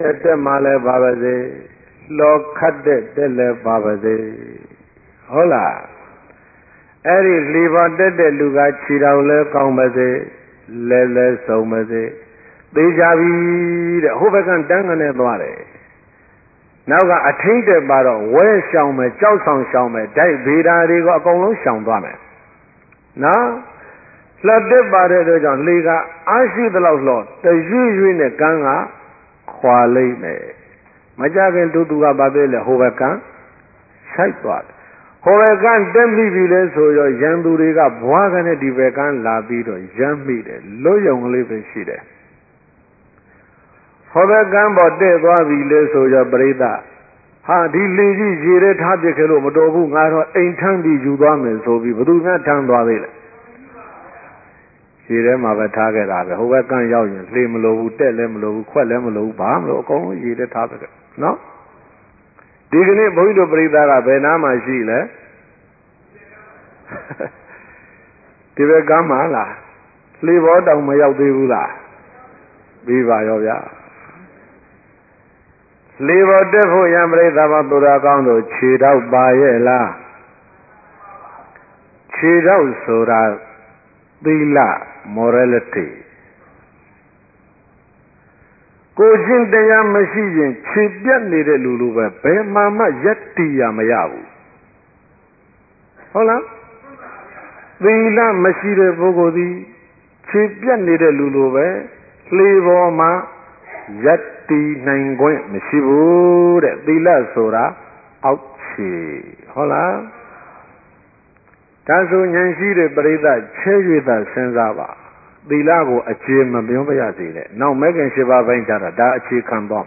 တက်မှလည်းပါပါစေလောခတ်တဲ့တက်လည်းပါပါစေဟုတ်လားအဲ့ဒီလီပေါ်တက်တဲ့လူကခြေတော်လဲကောင်းပါစေလဲဆုံးပါစေသိကြပြီတဲ့ဟိုဘက်ကတန်းကနေသွားတယ်နောက်ကအထိတ်တက်ပါတော့ဝဲရှောင်မယ်ကြောက်ဆောင်ရှောင်မယ်ဒိုက်ဗေဒာတွေကအကုန်လုံးရှောင်သွားမယ်နော်လှတက်ပါတဲ့အတွက်ကြောင့်လေကအားရှိသလောက်လှော်တရွေ့ရွေ့နဲ့ကန်းကခွာလိုက်မယ်မကြခင်တူကဘာဖြစ်လဲဟိုဘက်ကဆိုက်သွားတယ်ဟိုဘက်ကတက်မိပြီလဲဆိုရောရန်သူတွေကဘွားကနဲ့ဒီဘက်ကလာပြီးတော့ရမ်းမိတယ်လွတ်ယုံကလေးပဲရှိတယ်ဟောဘကံပေါ်တဲ့သွားပြီလေဆိုရပရိသဟာဒီလေကြီးရေထဲထားပြခဲ့လို့မတော်ဘူးငါတော့အိမ်ထမ်းပြီးယူသွားမယ်ဆိုပြီးဘယ်သူမှထမ်းသွားသေးလဲရေထဲမှာပဲထားခဲ့တာပဲဟိုဘကံရောက်ရင်လှေမလို့ဘူးတက်လည်းမလို့ဘူးခွက်လည်းမလို့ဘူးဘာမလို့အကုန်လုံးရေထဲထားပြခဲ့နော်ဒီကနေ့ဘုန်းကြီးတို့ပရိသကဘယ်နားမှာရှိလဲဒီဘက်ကမှလားလှေဘောတောင်မရောက်သေးဘူးလားပြီးပါရောဗျာလေဘောတက်ဖို့ရံပရိသတ်သူတော်ကောင်းတို့ခြေတော့ပါရဲ့လားခြေတော့ဆိုတာသီလ morality ကိုချင်းတရားမရှိရင်ခြေပြတ်နေတဲ့လူလိုပဲဘယ်မှယက်တီရမရဘူးဟုတ်လားသီလမရှိတဲ့ပုဂ္ဂိုလ်သည်ခြေပြတ်နေတဲ့လူလိုပဲလေပေါ်မှာယက်တီနိုင်ခွင့်မရှိဘူးတဲ့သီလဆိုတာအောက်ခြေဟုတ်လားဒါဆိုဉာဏ်ရှိတဲ့ပရိသတ်ချဲ၍သာစဉ်းစားပါသီလကိုအခြေမပြောမရစေနဲ့နောက်မဲခင်7ပါးပိုင်းကြတာဒါအခြေခံတော့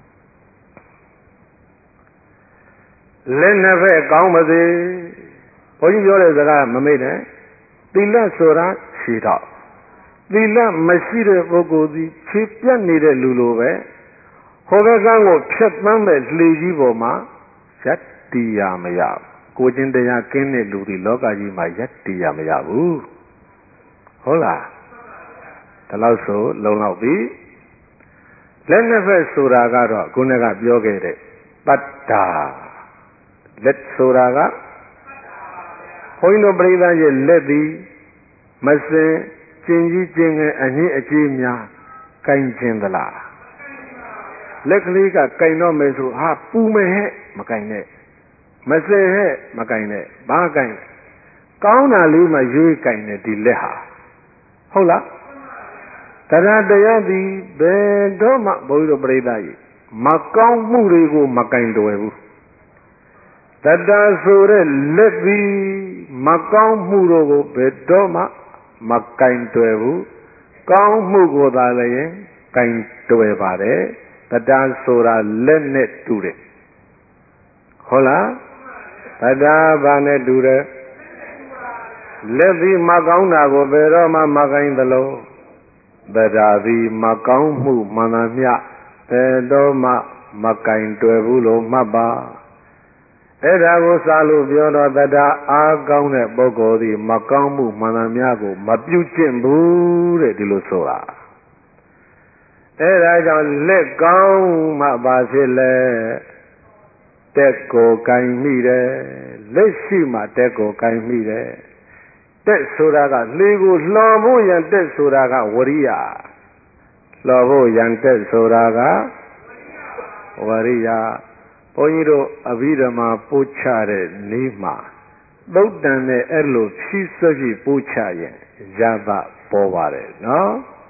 လက်နှစ်ဖက်ကောင်းပါစေဘုန်းကြီးပြောတဲ့စကားမမေ့နဲ့သီလဆိုတာခြေတော့သီလမရှိတဲ့ပုဂ္ဂိုလ်သည်ခြေပြတ်နေတဲ့လူလိုပဲဟိုဘက်ကကိုဖြတ်သန်းမဲ့လှေကြီးပေါ်မှာယက်တီရမရကိုချင်းတရားကင်းတဲ့လူဒီလောကကြီးမှာယက်တီရမရဘူးဟုတ်လားဒါလို့ဆိုလုံလောက်ပြီလက်နှစ်ဖက်ဆိုတာကတော့ခုနကပြောခဲ့တဲ့တတ္တာလက်ဆိုတာကဘုန်းကြီးတို့ပြိဿရဲ့လက်သည်မစင်ကျင်ကြီးကျင်ငယ်အညစ်အကြေးများကင်ခြင်းသလားလက်ကလေးကကင်တော့မယ်ဆိုဟာပူမယ်ဟဲ့မကင်နဲ့မစင်ဟဲ့မကင်နဲ့ဘာကင်ကောင်းတာလေးမှရွေးကင်တဲ့ဒီလက်ဟာဟုတ်လားတရားသည်ဘယ်တော့မှဘုန်းကြီးတို့ပြိဿကြီးမကောင်းမှုတွေကိုမကင်တော်ဘူးတရားဆိုတဲ့လက်သည်မကောင်းမှုတို့ကိုဘယ်တော့မှမကင်တွယ်ဘူးကောင်းမှုကိုသာလည်းကင်တွယ်ပါတယ်တရားဆိုတာလက်နဲ့တူတယ်ဟုတ်လားတရားဘာနဲ့တူတယ်လက်သည်မကောင်းတာကိုဘယ်တော့မှမကင်သလိုတရားသည်မကောင်းမှုမှန်သမျှဘယ်တော့မှမကင်တွယ်ဘူးလို့မှတ်ပါအဲ့ဒါကိုစာလို့ပြောတော့တရားအားကောင်းတဲ့ပုဂ္ဂိုလ်သည်မကောင်းမှုမှန်သမျှကိုမပြုကျင့်ဘူးတဲ့ဒီလိုဆိုတာအဲ့ဒါကြောင့်လက်ကောင်းမှပါဖြစ်လဲတက်ကိုကင်မိတယ်လက်ရှိမှတက်ကိုကင်မိတယ်တက်ဆိုတာကလေကိုလှော်ဖို့ရန်တက်ဆိုတာကဝရိယလှော်ဖို့ရန်တက်ဆိုတာကဝရိယဘုန်းကြီးတို့အဘိဓမ္မာပို့ချတဲ့နေ့မှာသုတ်တန်နဲ့အဲ့လိုဖြည့်စွက်ပြီးပို့ချရင်ရသပေါ်ပါတယ်နော်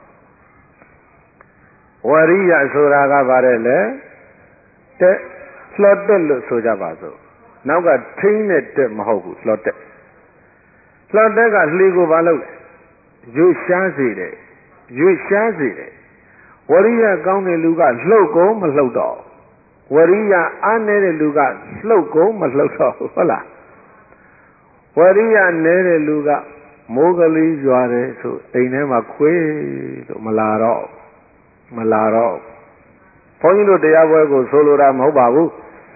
ဝရိယဆိုတာကပါတယ်လေတက်လှော်တက်လို့ဆိုကြပါစို့နောက်ကထိန်းတဲ့တက်မဟုတ်ဘူးလှော်တက်ကလှေကိုဘာလုပ်လဲရွှေရှားစေတယ်ဝရိယကောင်းတဲ့လူကလှုပ်ကုန်မလှုပ်တော့ဝရိယအားနေတဲ့လူကလှုပ်ကုန်မလှုပ်တော့ဟုတ်လားဝရိယနေတဲ့လူကမိုးကလေးရွာတယ်ဆိုအိမ်ထဲမှာခွေးလို့မလာတော့ဘုန်းကြီးတို့တရားပွဲကိုဆိုလိုတာမဟုတ်ပါဘူး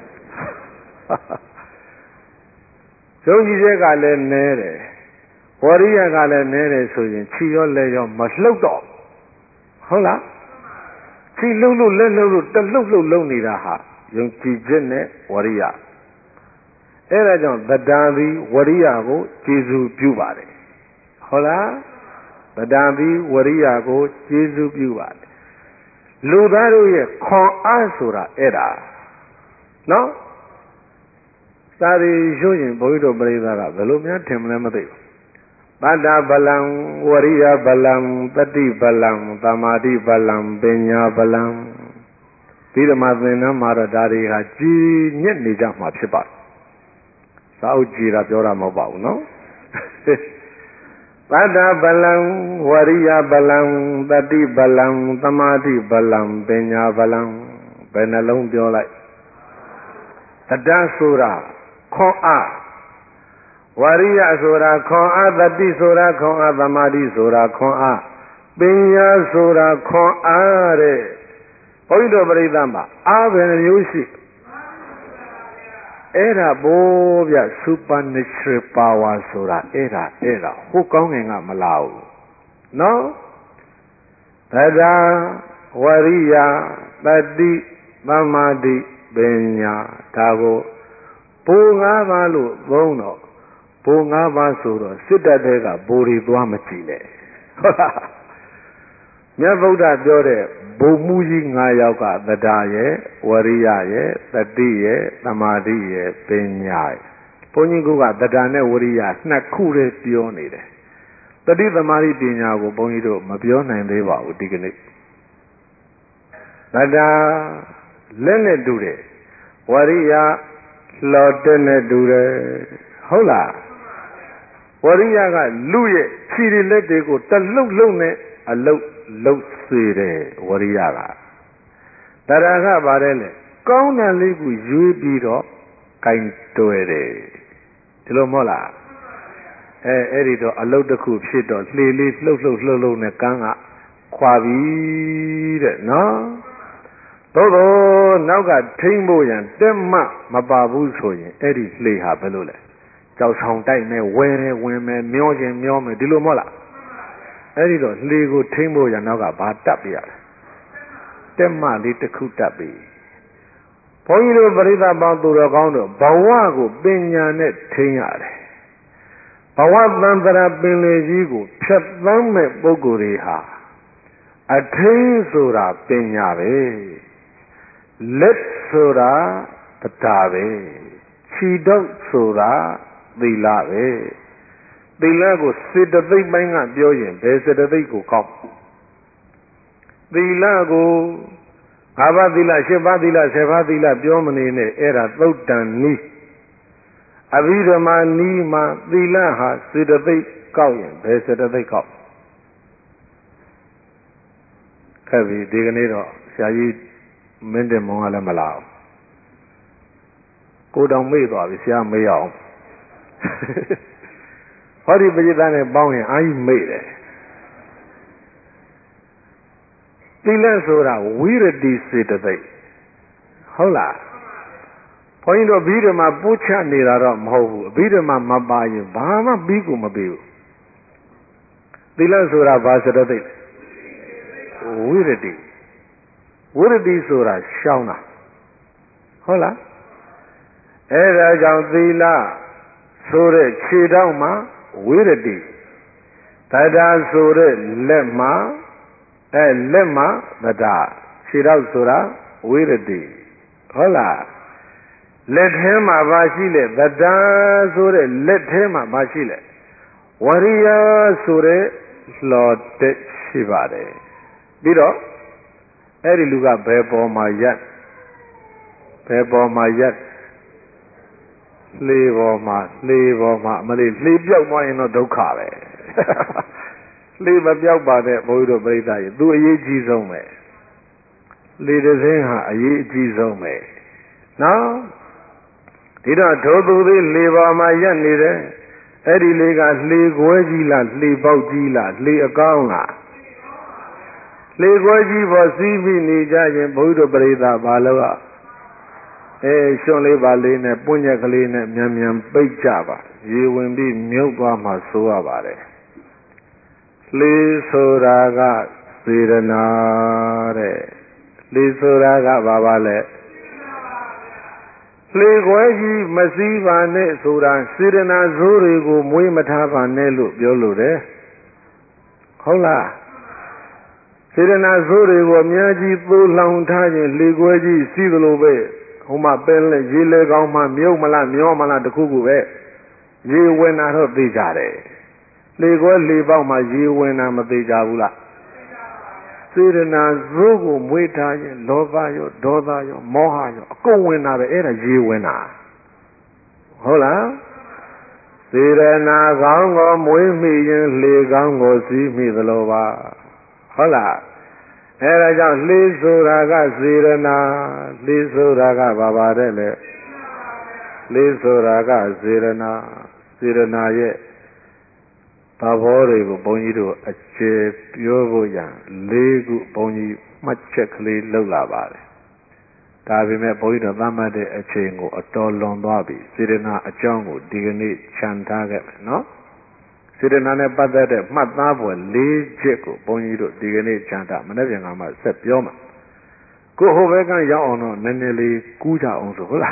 ယုံကြည်ချက်ကလည်းနည်းတယ်ဝရိယကလည်းနည်းတယ်ဆိုရင်ခြေရောလက်ရောမလှုပ်တော့ဟုတ်လားခြေလှုပ်လို့လက်လှုပ်လို့တလှုပ်လှုပ်လုံးနေတာဟာယုံကြည်ခြင်းနဲ့ဝရိယအဲ့ဒါကြောင့်တတံသည်ဝရိယကိုကျေစုပြုပါတယ်ဟုတ်လားတတံသည်ဝရိယကိုကျေစုပြုပါတယ်လူသားတို့ရဲ့ခွန်အားဆိုတာအဲ့ဒါနော်သာရီရွှရင်ဘုန်းကြီးတို့ပြိဿကဘယ်လိုများထင်မလဲမသိဘူးပတ္တဗလံဝရိယဗလံတတိဗလံသမာဓိဗလံပညာဗလံဒီဓမ္မသင်္นานမှာတော့ဒါတွေဟာကြည်ညက်နေကြမှာဖြစ်ပါတယ်သာဥကြည်တာပြောတာမဟုတ်ပါဘူးနော်ပတ္တဗလံဝရိယဗလံတတိဗလံသမာဓိဗလံပညာဗလံဘယ်နှလုံးပြောလိုက်တတဆိုတာခွန်အားဝရိယဆိုတာခွန်အားတတိဆိုတာခွန်အားသမာဓိဆိုတာခွန်အားပညာဆိုတာခွန်အားတဲ့ဘုန်းကြီးတို့ပြိဿမှာအားဘယ်နှမျိုးရှိအဲ့ဒါဘိုးဗျ supernatural power ဆိုတာအဲ့ဒါဟိုကောင်းငင်ကမလာဘူးနော်တဒါဝရိယတတိသမာဓိပညာဒါကိုဘိုး၅ပါးလို့သုံးတော့ဘိုး၅ပါးဆိုတော့စစ်တပ်တွေကဘိုးတွေသွားမကြည့်နဲ့ဟုတ်လားမြတ်ဗုဒ္ဓပြောတဲ့ဘုံမူကြီး9ယောက်ကသဒ္ဒါရဲ့ဝရိယရဲ့တတိရဲ့သမာဓိရဲ့ပညာရဲ့ဘုန်းကြီးကသဒ္ဒါနဲ့ဝရိယနှစ်ခုတည်းပြောနေတယ်တတိသမာဓိပညာကိုဘုန်းကြီးတို့မပြောနိုင်သေးပါဘူးဒီကနေ့သဒ္ဒါလက်နဲ့တူတယ်ဝရိယလှော်တဲ့နဲ့တူတယ်ဟုတ်လားဝရိယကလူရဲ့ခြေလက်တွေကိုတလှုပ်လှုပ်နဲ့အလုတ်လှုပ်စေတယ်ဝရိယကတရာကပါတယ်လေကောင်းတဲ့လေးကိုရွေးပြီးတော့ကင်တွယ်တယ်ဒီလိုမဟုတ်လားအဲ့ဒီတော့အလုတ်တစ်ခုဖြစ်တော့လှေလေးလှုပ်လှုပ်နဲ့ကန်းကခွာပြီတဲ့နော်သို့တော့နောက်ကထိမ့်ဖို့ရန်တက်မှမပါဘူးဆိုရင်အဲ့ဒီလှေဟာဘယ်လိုလဲကြောက်ဆောင်တိုက်မယ်ဝဲတယ်ဝင်မယ်မျောခြင်းမျောမယ်ဒီလိုမဟုတ်လားအဲ့ဒီတော့လှေကိုထိမ့်ဖို့ရန်နောက်ကဘာတက်ပြရလဲတက်မှလေးတစ်ခုတက်ပြီဘုန်းကြီးတို့ပရိသတ်ပေါင်းသူတော်ကောင်းတို့ဘဝကိုပညာနဲ့ထိန်းရတယ်ဘဝသံတရာပင်လေကြီးကိုဖြတ်သန်းမဲ့ပုဂ္ဂိုလ်တွေဟာအထိန်းဆိုတာပညာပဲလက်ဆိုတာတရားပဲခြေတော့ဆိုတာသီလပဲသီလကိုစေတသိက်ပိုင်းကပြောရင်ဘယ်စေတသိက်ကိုကောက်သီလကို5ပါးသီလ10ပါးသီလ10ပါးသီလပြောမနေနဲ့အဲ့ဒါသုတ်တန်နီးအဘိဓမ္မာနီးမှာသီလဟာစေတသိက်ကောက်ရင်ဘယ်စေတသိက်ကောက်ခဲ့ပြီဒီကနေ့တော့ဆရာကြီးမင်းတင်မောင်ကလည်းမလာဘူးကိုတောင်မေ့သွားပြီဆရာမေ့အောင်ဟောဒီပရိသတ်နဲ့ပေါင်းရင်အာကြီးမေ့တယ်သီလဆိုတာဝိရတိစေတသိက်ဟုတ်လားဘုန်းကြီးတို့ဘိဓမ္မာပို့ချနေတာတော့မဟုတ်ဘူးအဘိဓမ္မာမပါရင်ဘာမှပြီးကိုမပြီးဘူးသီလဆိုတာဘာစေတသိက်ဝိရတိဆိုတာရှောင်းတာဟုတ်လားအဲ့ဒါကြောင့်သီလဆိုတဲ့ခြေထောက်မှာဝိရတိတရားဆိုတဲ့လက်မှာလက်မှာတရားခြေထောက်ဆိုတာဝိရတိဟုတ်လားလက်ထဲမှာဘာရှိလဲတရားဆိုတဲ့လက်ထဲမှာဘာရှိလဲဝရိယဆိုတဲ့လှော်တက်ရှိပါတယ်ပြီးတော့အဲ့ဒီလူကဘယ်ပေါ်မှာရက်လှေပေါ်မှာမလေးလှေပြောက်သွားရင်တော့ဒုက္ခပဲလှေမပြောက်ပါနဲ့ဘုန်းကြီးတို့ပြိဿကြီးသူအရေးကြီးဆုံးပဲလှေတစ်စင်းဟာအရေးအကြီးဆုံးပဲနော်ဒီတော့ဒုသူသေးလှေပေါ်မှာရက်နေတယ်အဲ့ဒီလေကလှေခွဲကြီးလားလှေပေါက်ကြီးလားလှေအကောင်းလားလေခွဲကြီးပေါ်စီးပြီးနေကြရင်ဘုန်းကြီးတို့ပြိဿဘာလို့ရွှွန်လေးပါလေးနဲ့ပွင့်ချက်ကလေးနဲ့မြန်ပိတ်ကြပါရေဝင်ပြီးမြုပ်သွားမှဆိုရပါတယ်လေဆိုတာကစေရနာတဲ့လေဆိုတာကဘာပါလဲလေခွဲကြီးမစည်းပါနဲ့ဆိုတာစေတနာဇိုးတွေကိုမွေးမထားပါနဲ့လို့ပြောလို့တယ်ဟုတ်လားစေတနာဇိုးတွေကိုအများကြီးသိုးလောင်ထားခြင်းလေခွဲကြီးစီးသလိုပဲဟိုမှာပင်လေရေလေကောင်းမှမြုပ်မလားမျောမလားတခုခုပဲရေဝင်တာတော့သိကြတယ်လေခွဲလေပေါက်မှရေဝင်တာမသိကြဘူးလားစေတနာဇိုးကိုမွေးထားရင်လောဘရောဒေါသရောမောဟရောအကုန်ဝင်တာပဲအဲ့ဒါရေဝင်တာဟုတ်လားစေတနာကောင်းကိုမွေးမိရင်လေကောင်းကိုစီးမိသလိုပါဟုတ်လားအဲ့ဒါကြောင့်လေဆိုတာကစေတနာလေဆိုတာကဘာပါတဲ့လဲလေဆိုတာကစေတနာစေတနာရဲ့သဘောတွေကိုဘုန်းကြီးတို့အခြေပြောဖို့ရန်၄ခုဘုန်းကြီးမှတ်ချက်ကလေးလုပ်လာပါတယ်ဒါပေမဲ့ဘုန်းကြီးတို့သတ်မှတ်တဲ့အချိန်ကိုအတော်လွန်သွားပြီစေတနာအကြောင်းကိုဒီကနေ့ခြံထားခဲ့မယ်နော်စေတနာနဲ့ပတ်သက်တဲ့မှတ်သားပွဲ၄ချက်ကိုဘုန်းကြီးတို့ဒီကနေ့ခြံထားမနေ့ပြန်ကမှဆက်ပြောမှာကိုဟိုဘက်ကရောက်အောင်တော့နည်းနည်းလေးကူးကြအောင်ဆိုဟုတ်လား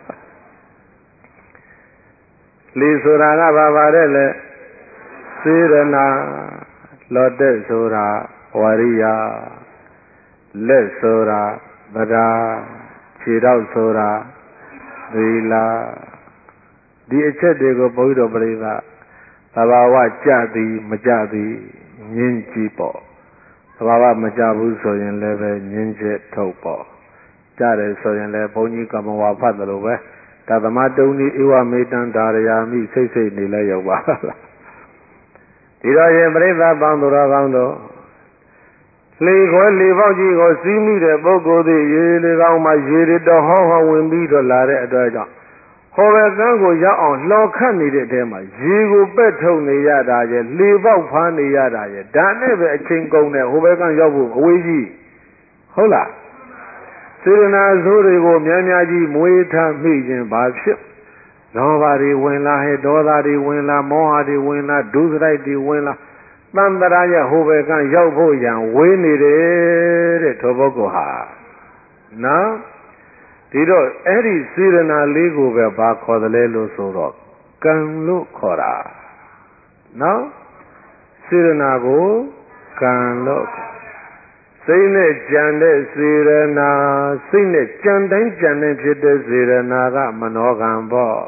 လေဆိုတာကဘာပါတဲ့လဲစေရနာလောတဲ့ဆိုတာဝရိယလက်ဆိုတာဗဒာခြေထောက်ဆိုတာသီလဒီအချက်တွေကိုဘုန်းကြီးတို့ပြိဿသဘာဝကြသည်မကြသည်ညင်းကြည့်ပေါ့သဘာဝမကြဘူးဆိုရင်လည်းပဲညင်းချက်ထုတ်ပေါ့ကြတယ်ဆိုရင်လည်းဘုန်းကြီးကမ္မဝါဖတ်တယ်လို့ပဲဒါသမတုံဤဧဝမေတံဒါရယာမိစိတ်စိတ်နေလဲရောက်ပါလားဒီတော့ရင်ပြိဿပေါင်းသူတော်ကောင်းတို့လေခွဲလေပေါက်ကြီးကိုစီးမိတဲ့ပုဂ္ဂိုလ်သည်ရေလေကောင်းမှရေတွေတော်ဟောင်းဟောင်းဝင်ပြီးတော့လာတဲ့အတွက်ကြောင့်ဟောဘကန်းကိုရောက်အောင်လှော်ခတ်နေတဲ့အထဲမှာရေကိုပက်ထုတ်နေရတာရဲ့လေပေါက်ဖားနေရတာရဲ့ဒါနဲ့ပဲအချိန်ကုန်တဲ့ဟိုဘကန်းရောက်ဖို့အဝေးကြီးဟုတ်လားစေတနာဇိုးတွေကိုများများကြီးမွေးထားမိခြင်းဘာဖြစ်လောဘတွေဝင်လာဟဲ့ဒေါသတွေဝင်လာမောဟတွေဝင်လာဒုစရိုက်တွေဝင်လာတန်တရာရဲ့ဟိုဘကရောက်ဖို့ရန်ဝေးနေတယ်တဲ့ထိုပုဂ္ဂိုလ်ဟာနော်ဒီတော့အဲ့ဒီစေတနာလေးကိုပဲဘာခေါ်တယ်လဲလို့ဆိုတော့ကံလို့ခေါ်တာနော်စေတနာကိုကံလို့စိတ်နဲ့ကြံတဲ့စေရနာစိတ်နဲ့ကြံတိုင်းကြံတိုင်းဖြစ်တဲ့စေရနာကမနောကံပေါ့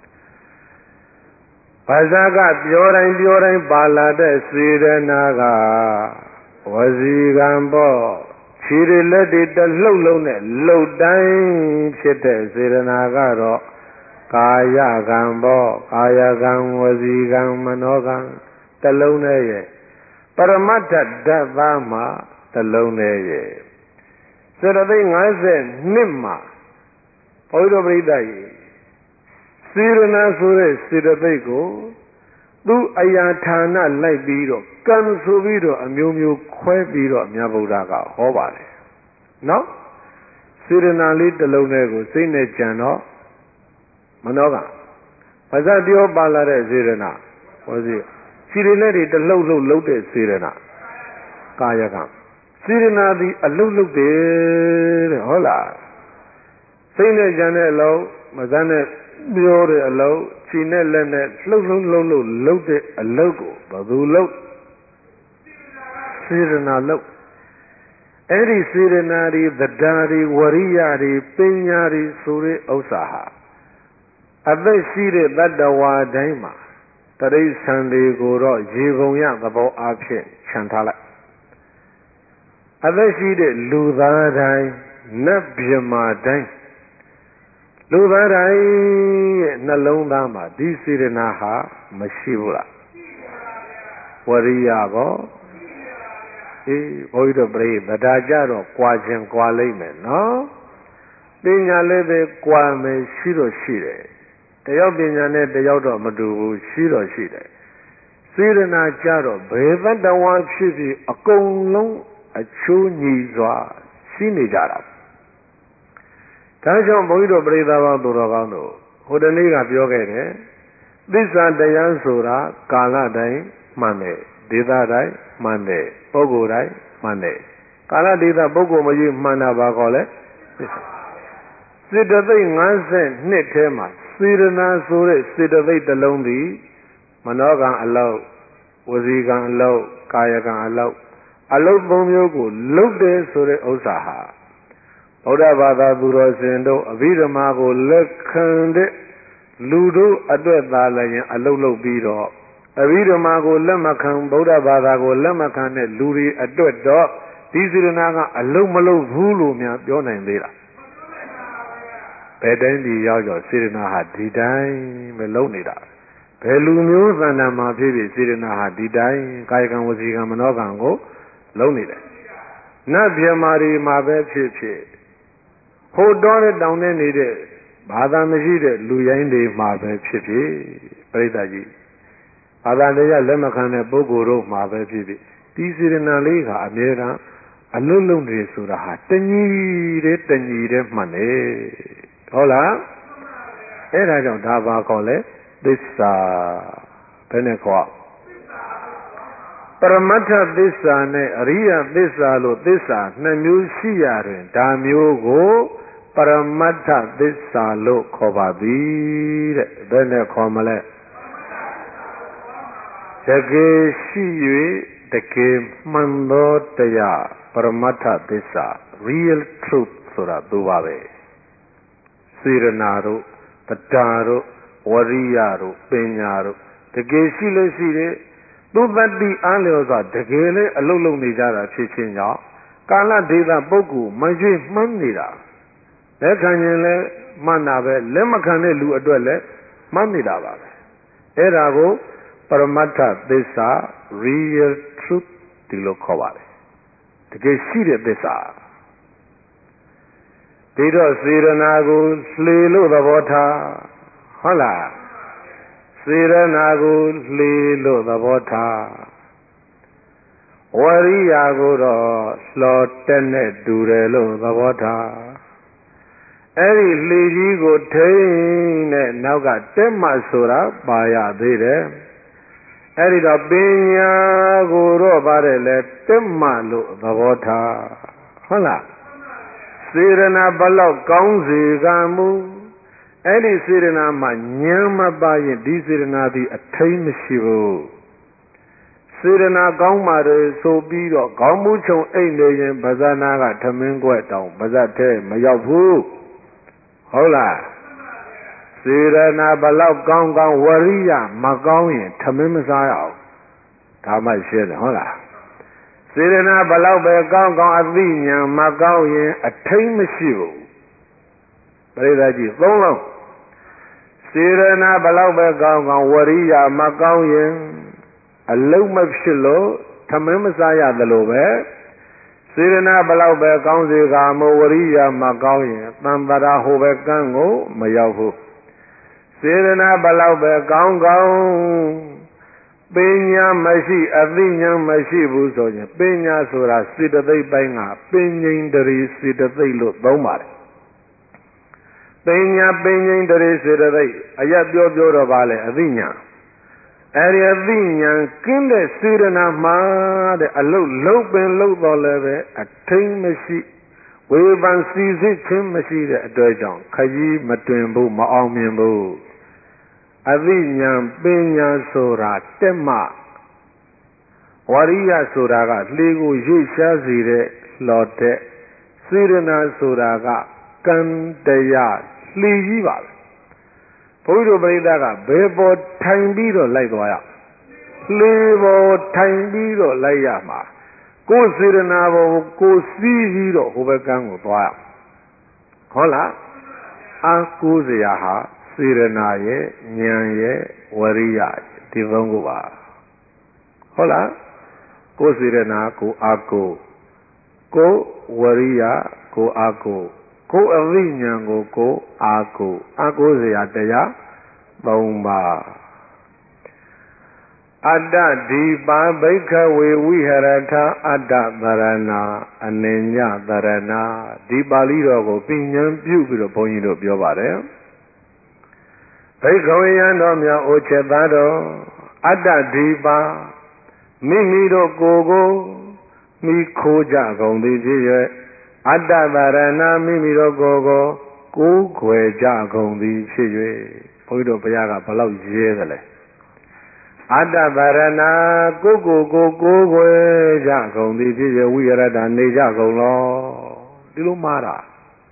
ဘာသာကပြောတိုင်းပြောတိုင်းပါလာတဲ့စေရနာကဝစီကံပေါ့ခြေရလက်တွေတလှုပ်လုံးနဲ့လှုပ်တိုင်းဖြစ်တဲ့စေရနာကတော့ကာယကံပေါ့ကာယကံဝစီကံမနောကံတလုံးနဲ့ရဲ့ပရမတ္ထဓာတ်သားမှာတလုံးနဲ့ရဲ့စေတသိက်52မှာဘုရားပရိသတ်ကြီးစေရနာဆိုတဲ့စေတသိက်ကိုသူအရာဌာနလိုက်ပြီးတော့ကံဆိုပြီးတော့အမျိုးမျိုးခွဲပြီးတော့မြတ်ဗုဒ္ဓကဟောပါတယ်နော်စေရနာလေးတစ်လုံးနဲ့ကိုစိတ်နဲ့ကြံတော့မနောကဘာသာပြောပါလာတဲ့စေရနာဟောစီခြေရလက်တွေတစ်လှုပ်လှုပ်တဲ့စေရနာကာယကံစေရနာသည်အလုတ်လုတ်တယ်တဲ့ဟုတ်လားစိတ်နဲ့ကြံတဲ့အလုံးမစမ်းနဲ့ပြောတဲ့အလုံးခြေနဲ့လက်နဲ့လှုပ်တဲ့အလုံးကိုဘယ်သူလှုပ်စေရနာလှုပ်အဲ့ဒီစေရနာတွေသဒ္ဒါတွေဝရိယတွေပညာတွေဆိုတဲ့ဥစ္စာဟာအသက်ရှိတဲ့တတ္တဝါတိုင်းမှာတရိစ္ဆာန်တွေကိုတော့ရေပုံရသဘောအားဖြင့်ခြံထားလိုက်အသက်ရှိတဲ့လူသားတိုင်းနတ်မြမာတိုင်းလူသားတိုင်းရဲ့နှလုံးသားမှာဒီစေရနာဟာမရှိဘူးလားဝရိယကောအေးဘုန်းကြီးတို့ပြိသဒါကြတော့ကြွာခြင်းကြွာလိမ့်မယ်နော်ပညာလည်းပဲကြွာမယ်ရှိတော့ရှိတယ်တယောက်ပညာနဲ့တယောက်တော့မတူဘူးရှိတော့ရှိတယ်စေရနာကြတော့ဘယ်တတဝါဖြစ်ဖြစ်အကုန်လုံးအချိုးညီစွာရှိနေကြတာဒါကြောင့်ဘုန်းကြီးတို့ပြိဿဘောသူတော်ကောင်းတို့ဟိုတနေ့ကပြောခဲ့တယ်သစ္စာတရားဆိုတာကာလတိုင်းမှန်တယ်ဒေသတိုင်းမှန်တယ်ပုဂ္ဂိုလ်တိုင်းမှန်တယ်ကာလဒေသပုဂ္ဂိုလ်မကြီးမှန်တာပါခေါ်လဲစေတသိက်52ထဲမှာစေရနာဆိုတဲ့စေတသိက်တစ်လုံးသည်မနောကံအလောက်ဝစီကံအလောက်ကာယကံအလောက်3မျိုးကိုလုတ်တယ်ဆိုတဲ့ဥစ္စာဟာဗုဒ္ဓဘာသာသူတော်စင်တို့အဘိဓမ္မာကိုလက်ခံတဲ့လူတို့အတွက်သာလည်းအလုတ်လုတ်ပြီးတော့အဘိဓမ္မာကိုလက်မခံဗုဒ္ဓဘာသာကိုလက်မခံတဲ့လူတွေအတွက်တော့ဒီစေရနာကအလုံးမလုံးဘူးလို့များပြောနိုင်သေးလားဘယ်တိုင်းဒီရောက်ကြောစေရနာဟာဒီတိုင်းပဲလုံးနေတာဘယ်လူမျိုးသဏ္ဍာန်မှာဖြစ်ဖြစ်စေရနာဟာဒီတိုင်းကာယကံဝစီကံမနောကံကိုလုံးနေတယ်နတ်ဗျမာတွေမှာပဲဖြစ်ဖြစ်ဟိုတော်တဲ့တောင်ထဲနေတဲ့ဘာသာမရှိတဲ့လူရိုင်းတွေမှာပဲဖြစ်ဖြစ်ပြိဿကြီးဘာသာတရားလက်မခံတဲ့ပုဂ္ဂိုလ်တို့မှာပဲဖြစ်ဖြစ်ဒီစေရနာလေးကအမြဲတမ်းအလုံးလုံးနေဆိုတာဟာတညီတဲ့မှန်တယ်ဟုတ်လားအဲ့ဒါကြောင့်ဒါပါခေါ်လဲသစ္စာဘယ်နဲ့ခေါ်ပရမတ္ထသစ္စာနဲ့အရိယသစ္စာလို့သစ္စာ2မျိုးရှိရတယ်ဒါမျိုးကိုပရမတ္ထသစ္စာလို့ခေါ်ပါသည်တဲ့ဘယ်နဲ့ခေါ်မလဲတကယ်ရှိ၍တကယ်မှန်သောတရားပရမတ္ထသစ္စာ real truth ဆိုတာသူပါပဲစေရနာတို့တရားတို့ဝရိယတို့ပညာတို့တကယ်ရှိလို့ရှိတယ်သူတတ္တိအားလျော်စွာတကယ်လည်းအလုံးလုံးနေကြတာဖြစ်ခြင်းကြောင့်ကာလဒေသပုဂ္ဂိုလ်မရွေ့မှန်းနေတာလက်ခံရင်လည်းမှန်တာပဲလက်မခံတဲ့လူအတွက်လည်းမှန်းနေတာပါပဲအဲ့ဒါကိုပရမတ္ထသစ္စာ real truth ဒီလိုခေါ်ပါတယ်တကယ်ရှိတဲ့သစ္စာဒီတော့စေရနာကိုလှေလို့သဘောထားဟုတ်လားစေရနာကိုလှေလို့သဘောထားဝရိယကိုတော့လှော်တက်နဲ့တူတယ်လို့သဘောထားအဲ့ဒီလှေကြီးကိုထိန်းတဲ့နောက်ကတက်မှဆိုတာပါရသေးတယ်အဲ့ဒီတော့ပညာကိုတော့ပါတယ်လေတက်မှလို့သဘောထားဟုတ်လားစေရနာဘလောက်ကောင်းစေကမူအဲ့ဒီစေရနာမှာဉာဏ်မပါရင်ဒီစေရနာသည်အထိမ်းမရှိဘူးစေရနာကောင်းပါတယ်ဆိုပြီးတော့ခေါင်းမူးချုံအိတ်နေရင်ဗဇနာကထမင်းကွက်တောင်ဗဇတ်ထဲမရောက်ဘူးဟုတ်လားစေရနာဘလောက်ကောင်းဝရိယမကောင်းရင်ထမင်းမစားရအောင်ဒါမှရှင်းတယ်ဟုတ်လားစေရနာဘလောက်ပဲကောင်းအသိဉာဏ်မကောင်းရင်အထိမ်းမရှိဘူးပရိသတ်ကြီးသုံးလုံးစေရနာဘလောက်ပဲကောင်းဝရိယမကောင်းရင်အလုံးမဖြစ်လို့ထမင်းမစားရသလိုပဲစေရနာဘလောက်ပဲကောင်းစေကမဝရိယမကောင်းရင်သံတရာဟိုပဲကန်းကိုမရောက်ဘူးစေရနာဘလောက်ပဲကောင်းပညာမရှိအသိဉာဏ်မရှိဘူးဆိုရင်ပညာဆိုတာစေတသိက်ပိုင်းကပင်ငိမ့်တရီစေတသိက်လို့သုံးပါတယ်ပညာပင်ငိမ့်တရီစေတသိက်အရက်ပြောတော့ပါလေအသိဉာဏ်အဲ့ဒီအသိဉာဏ်ကင်းတဲ့စေရနာမှာတဲ့အလုတ်လုံးပင်လုံးတော်လည်းပဲအထိန်မရှိဝေဖန်စီစစ်ခြင်းမရှိတဲ့အတွက်ကြောင့်ခကြီးမတွင်ဘူးမအောင်မြင်ဘူးအသိဉာဏ်ပညာဆိုတာတက်မှဝရိယဆိုတာကလှေကိုရွေ့ရှားစေတဲ့လှော်တဲ့စေရနာဆိုတာကကံတရားလှေကြီးပါပဲဘုရားတို့ပြိဿကဘယ်ပေါ်ထိုင်ပြီးတော့လိုက်သွားရလှေပေါ်ထိုင်ပြီးတော့လိုက်ရမှာကိုယ်စေရနာပေါ်ကိုစီးပြီးတော့ဟိုဘက်ကန်းကိုသွားရဟုတ်လားအာကိုးစရာဟာစေရနာရဲ့ဉာဏ်ရဲ့ဝရိယဒီသုံးခုပါဟုတ်လားကိုယ်စေရနာကိုအာကိုကိုယ်ဝရိယကိုအာကိုကိုယ်အသိဉာဏ်ကိုအာကိုစရာတရား၃ပါးအတ္တဒီပါဘိခဝေဝိဟရထအတ္တသရဏအနိညသရဏဒီပါဠိတော်ကိုပညာပြုပြီးတော့ဘုန်းကြီးတို့ပြောပါတယ်ဘိခဝေယံတော်များအိုချက်သားတော်အတ္တဒီပါမိမိတို့ကိုယ်မိခိုးကြကုန်သည်ဖြစ်၍အတ္တဗရဏမိမိတို့ကိုယ်ခွဲကြကုန်သည်ဖြစ်၍ဘုန်းကြီးတို့ဘုရားကဘလောက်ရဲသလဲအတ္တဗရဏကိုယ်ခွဲကြကုန်သည်ဖြစ်၍ဝိရဒနေကြကုန်လောဒီလိုမှားတာ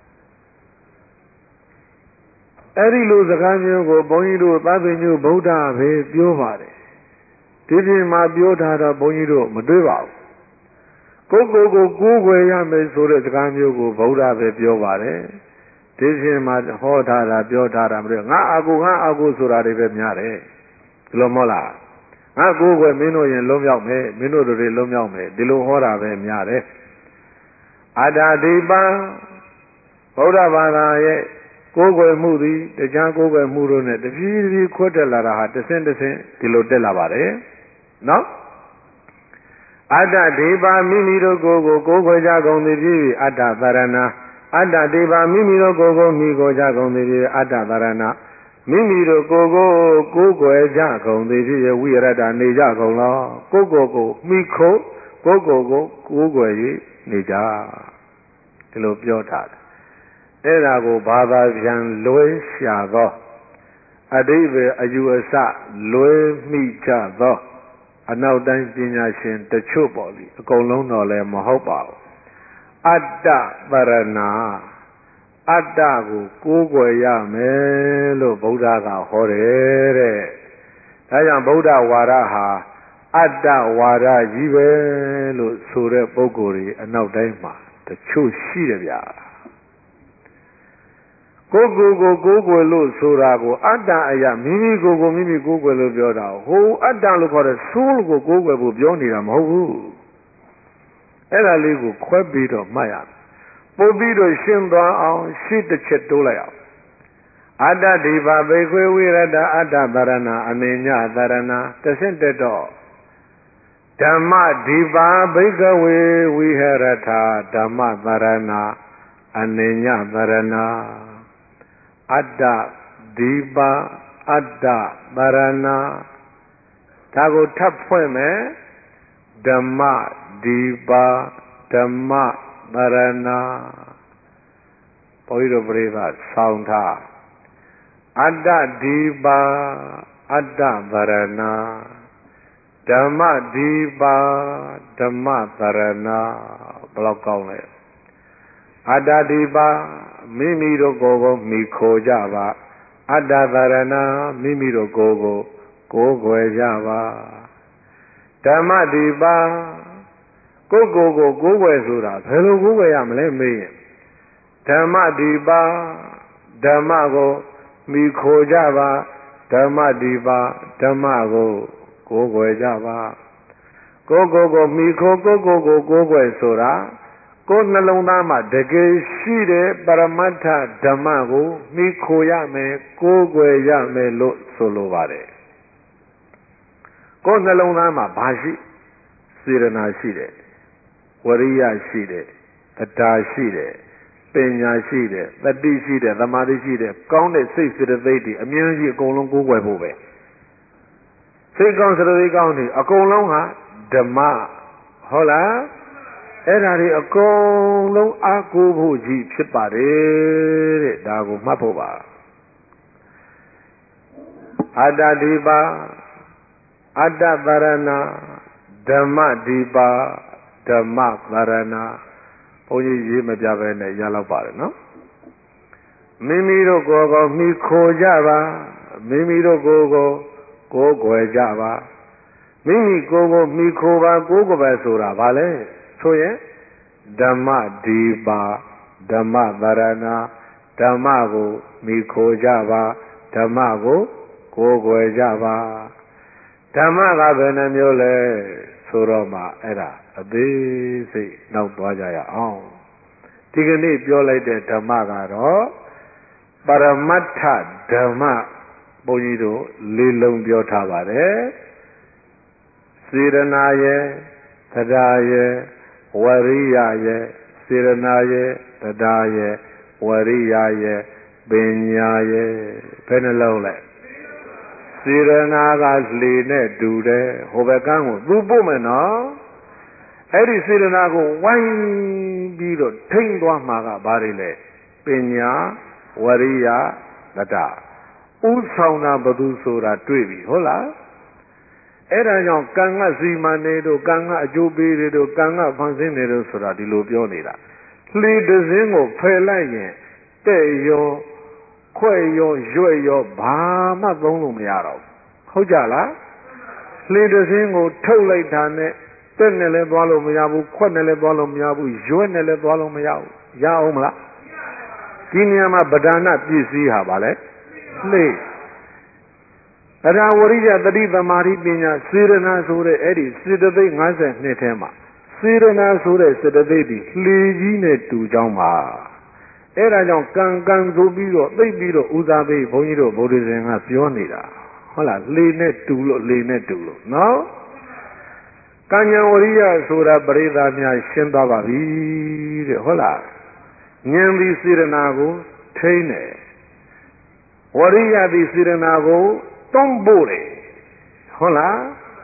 အဲ့ဒီလိုစကားမျိုးကိုဘုန်းကြီးတို့သဗ္ဗညုဗုဒ္ဓပဲပြောပါတယ်ဒီပြင်မှာပြောထားတော့ဘုန်းကြီးတို့မတွေ့ပါဘူးကိုယ်ခွဲရမယ်ဆိုတဲ့စကားမျိုးကိုဗုဒ္ဓပဲပြောပါတယ်ဒီပြင်မှာဟောထားတာပြောထားတာမတွေ့ငါအာကိုဆိုတာတွေပဲများတယ်ဒီလိုမဟုတ်လားငါကိုယ်ခွဲမင်းတို့ရင်လုံးရောက်မယ်မင်းတို့တွေလုံးရောက်မယ်ဒီလိုဟောတာပဲများတယ်အတ္တဒီပံဗုဒ္ဓဘာသာရဲ့ကိုယ်ွယ်မှုသည်တရားကိုယ်ွယ်မှုတို့နဲ့တဖြည်းဖြည်းခွတ်တက်လာတာဟာတစ်ဆင့်ဒီလိုတက်လာပါတယ်နော်အတ္တဒေပါမိမိတို့ကိုယ်ွယ်ကြကုန်သည်ဖြစ်အတ္တသရဏအတ္တဒေပါမိမိတို့ကိုယ်မိကိုကြကုန်သည်ဖြစ်အတ္တသရဏမိမိတို့ကိုယ်ွယ်ကြကုန်သည်ဖြစ်ဝိရဒနေကြကုန်လောကိုမိခိုးကိုယ်ွယ်၍နေကြဒီလိုပြောထားတယ်အဲ့ဒါကိုဘာသာပြန်လွဲရှာသောအဓိပ္ပာယ်အယူအဆလွဲမိကြသောအနောက်တိုင်းပညာရှင်တချို့ပေါ့လေအကုန်လုံးတော့လည်းမဟုတ်ပါဘူးအတ္တပရဏအတ္တကိုကိုးကွယ်ရမယ်လို့ဗုဒ္ဓကဟောတယ်တဲ့ဒါကြောင့်ဗုဒ္ဓဝါဒဟာအတ္တဝါဒကြီးပဲလို့ဆိုတဲ့ပုဂ္ဂိုလ်တွေအနောက်တိုင်းမှာတချို့ရှိတယ်ဗျာကိုယ်ကွယ်လို့ဆိုတာကိုအတ္တအရာမိမိကိုယ်ကိုယ်လို့ပြောတာဟိုအတ္တလို့ခေါ်တဲ့ဆိုးလို့ကိုယ်ကွယ်ဖို့ပြောနေတာမဟုတ်ဘူးအဲ့ဒါလေးကိုခွဲပြီးတော့မှတ်ရမယ်ပို့ပြီးတော့ရှင်းသွားအောင်ရှင်းတစ်ချက်တိုးလိုက်အောင်အတ္တဒီပါဘေခွေဝိရဒအတ္တသရဏအနိညသရဏတဆင့်တက်တော့ဓမ္မဒီပါဘိကဝေဝိဟရထာဓမ္မသရဏအနိညသရဏအတ္တဒီပါအတ္တသရဏဒါကိုထပ်ဖွင့်မယ်ဓမ္မဒီပါဓမ္မသရဏဘုန်းကြီးတို့ပြိဿဆောင်းထားအတ္တဒီပါအတ္တသရဏဓမ္မဒီပါဓမ္မသရဏဘယ်လောက်ကောင်းလဲအတ္တဒီပါမိမိတို့ကိုယ်ကိုမိခိုကြပါအတ္တသရဏမိမိတို့ကိုယ်ကိုးကွယ်ကြပါဓမ္မဒီပါကိုယ်ကိုးကွယ်ဆိုတာဘယ်လိုကိုးကွယ်ရမလဲမေးရင်ဓမ္မဒီပါဓမ္မကိုမိခိုကြပါဓမ္မဒီပါဓမ္မကိုကိုးကွယ်ကြပါကိုယ်မိခိုကိုယ်ကိုးကွယ်ဆိုတာကိုယ်နှလုံးသားမှာတကယ်ရှိတဲ့ပရမတ္ထဓမ္မကိုမိခိုရမယ်ကိုးကွယ်ရမယ်လို့ဆိုလိုပါတယ်ကိုယ်နှလုံးသားမှာဘာရှိစေရနာရှိတယ်ဝရိယရှိတယ်တရားရှိတယ်ပညာရှိတယ်တတိရှိတယ်သမာဓိရှိတယ်ကောင်းတဲ့စိတ်စေတသိက်တွေအမြဲတမ်းအကုန်လုံးကိုးကွယ်ဖို့ပဲစိတ်ကောင်းစေတသိက်ကောင်းတွေအကုန်လုံးဟာဓမ္မဟုတ်လားအဲ့ဒါတွေအကုန်လုံးအားကိုးဖို့ကြီးဖြစ်ပါတယ်တဲ့ဒါကိုမှတ်ဖို့ပါအတ္တဒီပါအတ္တသရဏဓမ္မဒီပါဓမ္မသရဏဘုန်းကြီးရေးမပြပဲနဲ့ရလောက်ပါတယ်နော်မိမိတို့ကိုယ်ကိုမိခိုကြပါမိမိတို့ကိုယ်ကိုးကွယ်ကြပါမိမိကိုယ်ကိုမိခိုပါကိုးကွယ်ပါဆိုတာဘာလဲဆိုရင်ဓမ္မဒီပါဓမ္မသရဏဓမ္မကိုမိခိုကြပါဓမ္မကိုကိုးကွယ်ကြပါဓမ္မကဘယ်နှမျိုးလဲဆိုတော့မှအဲ့ဒါအသေးစိတ်နောက်သွားကြရအောင်ဒီကနေ့ပြောလိုက်တဲ့ဓမ္မကတော့ပရမတ္ထဓမ္မဘုန်းကြီးတို့လေးလုံးပြောထားပါတယ်စေရနာရဲ့တရားရဲ့ဝရိယရဲ့စေရနာရဲ့တရားရဲ့ဝရိယရဲ့ပညာရဲ့ဘယ်နှလုံးလဲစေရနာကလေနဲ့တူတယ်ဟိုဘက်ကန်းကိုသူပို့မယ်နော်အဲ့ဒီစေတနာကိုဝိုင်းပြီးတော့ထိမ့်သွားမှာကဘာတွေလဲပညာဝရိယတတဥဆောင်တာဘသူဆိုတာတွေ့ပြီဟုတ်လားအဲ့ဒါကြောင့်ကံကစီမံနေတို့ကံကအကျိုးပေးတွေတို့ကံကဖန်ဆင်းနေတို့ဆိုတာဒီလိုပြောနေတာလှေတစ်စင်းကိုဖယ်လိုက်ရင်တဲ့ရောခွဲ့ရောရွဲ့ရောဘာမှသုံးလို့မရတော့ဟုတ်ကြလားလှေတစ်စင်းကိုထုတ်လိုက်တာနဲ့တက်နဲ့လည်းသွားလို့မရဘူးခွက်နဲ့လည်းသွားလို့မရဘူးရွက်နဲ့လည်းသွားလို့မရဘူးရအောင်မလားဒီနေရာမှာဗဒနာပစ္စည်းဟာဗာလဲလှေအရာဝရိယတတိသမာဓိပညာစေရနာဆိုတဲ့အဲ့ဒီစေတသိက်52ထဲမှာစေရနာဆိုတဲ့စေတသိက်ဒီလှေကြီးနဲ့တူကြောင်းပါအဲ့ဒါကြောင့်ကံဆိုပြီးတော့သိပြီးတော့ဦးစားပေးဘုန်းကြီးတို့ဗုဒ္ဓဇင်ကပြောနေတာဟုတ်လားလှေနဲ့တူလို့နော်ကံဉာဏ်ဝရိယဆိုတာပရိသတ်များရှင်းသွားပါပြီတဲ့ဟုတ်လားဉာဏ်ဒီစေရနာကိုထိန်းတယ်ဝရိယဒီစေရနာကိုတွန်းပို့တယ်ဟုတ်လား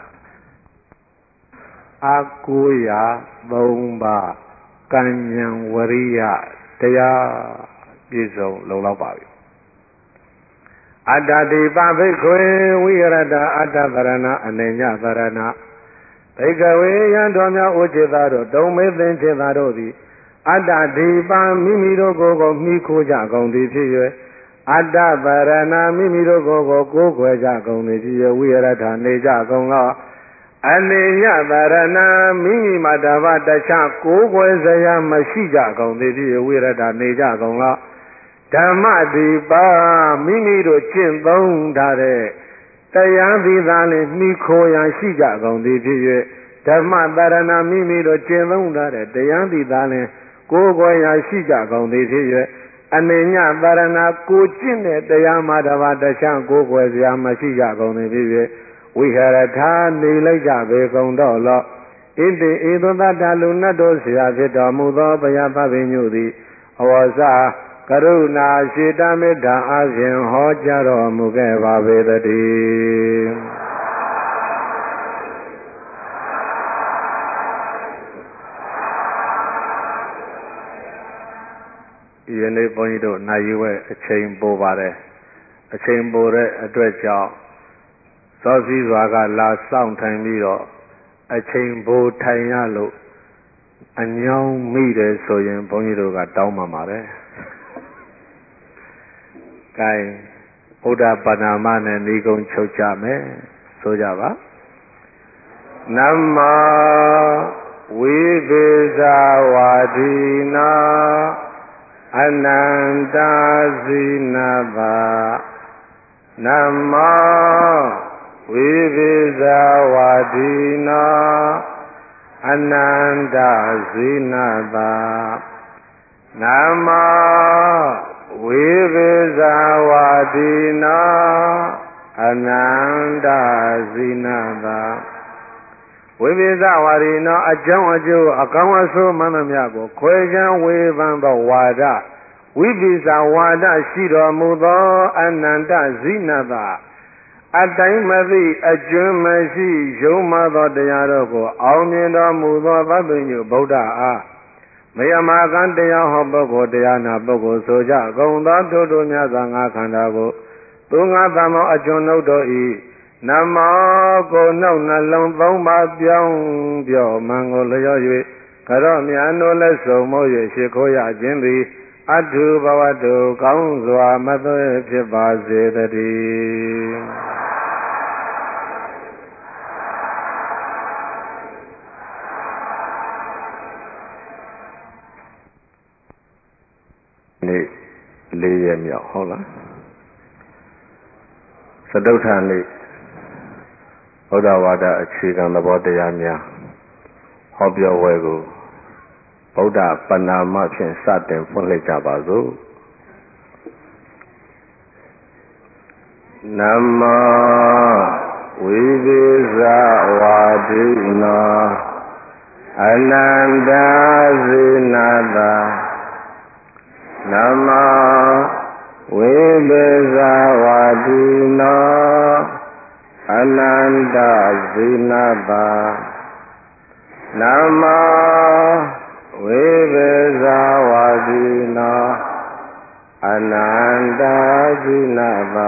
အာကိုရ3ပါးကံဉာဏ်ဝရိယတရားပြည့်စုံလုံလောက်ပါပြီအတ္တတိပဘိက္ခွေဝိရတအတ္တဗရဏအနေညဗရဏဘိက္ခဝေယံတော်များဥจิตသာတို့တုံမေသင်္ချေသာတို့သည်အတ္တဒီပါမိမိတို့ကိုယ်ကိုမိခိုးကြကုန်သည်ဖြစ်၍အတ္တဗရဏမိမိတို့ကိုယ်ကိုကိုးကွယ်ကြကုန်သည်ဖြစ်၍ဝိရထနေကြကုန်သောအနေညဗရဏမိမိမှာတပါတခြားကိုးကွယ်စရာမရှိကြကုန်သည်ဖြစ်၍ဝိရထနေကြကုန်သောဓမ္မဒီပါမိမိတို့ကျင့်သုံးထားတဲ့တရားသီးသားနဲ့နှီးခိုရန်ရှိကြကုန်သည်ဖြစ်၍ဓမ္မတရဏမိမိတို့ကျင့်သုံးထားတဲ့တရားသီးသားနဲ့ကိုယ်ကွယ်ရာရှိကြကုန်သည်ဖြစ်၍အနေညတရဏကိုကျင့်တဲ့တရားမှာတပါးတခြားကိုယ်ကွယ်စရာမရှိကြကုန်သည်ဖြစ်၍ဝိဟရထာနေလိုက်ကြပေကုန်တော့လောဣတိဧသောတတလူနတ်တို့ဆရာဖြစ်တော်မူသောဘုရားသဗ္ဗညုသည်အဝါစာကရုဏာရှိတမေတ္တာအပြင်ဟောကြားတော်မူခဲ့ပါပေတည်းယနေ့ဘုန်းကြီးတို့နိုင်ရွယ်အချိန်ပိုပါတယ်အချိန်ပိုတဲ့အတွက်ကြောင့်သောစည်းစွာကလာဆောင်ထိုင်ပြီးတော့အချိန်ပိုထိုင်ရလို့အညောင်းမိတယ်ဆိုရင်ဘုန်းကြီးတို့ကတောင်းပန်ပါတယ်ကဲဘုရားပါဏာမနဲ့ဤကုံချုပ်ကြမယ်ဆိုကြပါနမဝိသေဇဝါဒီနာအနန္တဇိနဗာနမဝိသေဇဝါဒီနာအနန္တဇိနဗာနမဝိသေဇဝါဒီနာအနန္တဇိနဗာဝိသေဇဝါဒီနာအကြောင်းအကျိုးအကောင်းအဆိုးမှန်သမျှကိုခွဲခြားဝေဖန်သောဝါဒဝိသေဇဝါဒရှိတော်မူသောအနန္တဇိနဗာအတိုင်းမသိအကျွမ်းမရှိယုံမှသောတရားတော်ကိုအောင်မြင်တော်မူသောသဗ္ဗညုဗုဒ္ဓအားမယမကံတရားဟောပုဂ္ဂိုလ်တရားနာပုဂ္ဂိုလ်ဆိုကြကုန်သောထိုတို့များစွာငါခန္ဓာကိုသူငါသမ္မောအကျွန်ုပ်တို့ဤနမောကိုနှုတ်နှလုံး3ပါးပြောင်းပြော့မှန်ကိုလျော့၍ကရော့မြန်တို့လက်စုံမို့၍ရှိခိုးရခြင်းသည်အတုဘဝတုကောင်းစွာမသွေဖြစ်ပါစေတည်းနေ့4ရက်မြောက်ဟုတ်လားသတုဋ္ဌာနေ့ဘုရားဝါဒအခြေခံသဘောတရားများဟောပြောပွဲကိုဗုဒ္ဓပဏာမဖြင့်စတင်ဖွင့်လှစ်ကြပါစို့နမဝိသေဇဝါဒီနာအနန္တဇိနတာနမဝိသေဇဝါဒီနာအနန္တဇိနတာန Namo Vivesavadina Ananda Jinava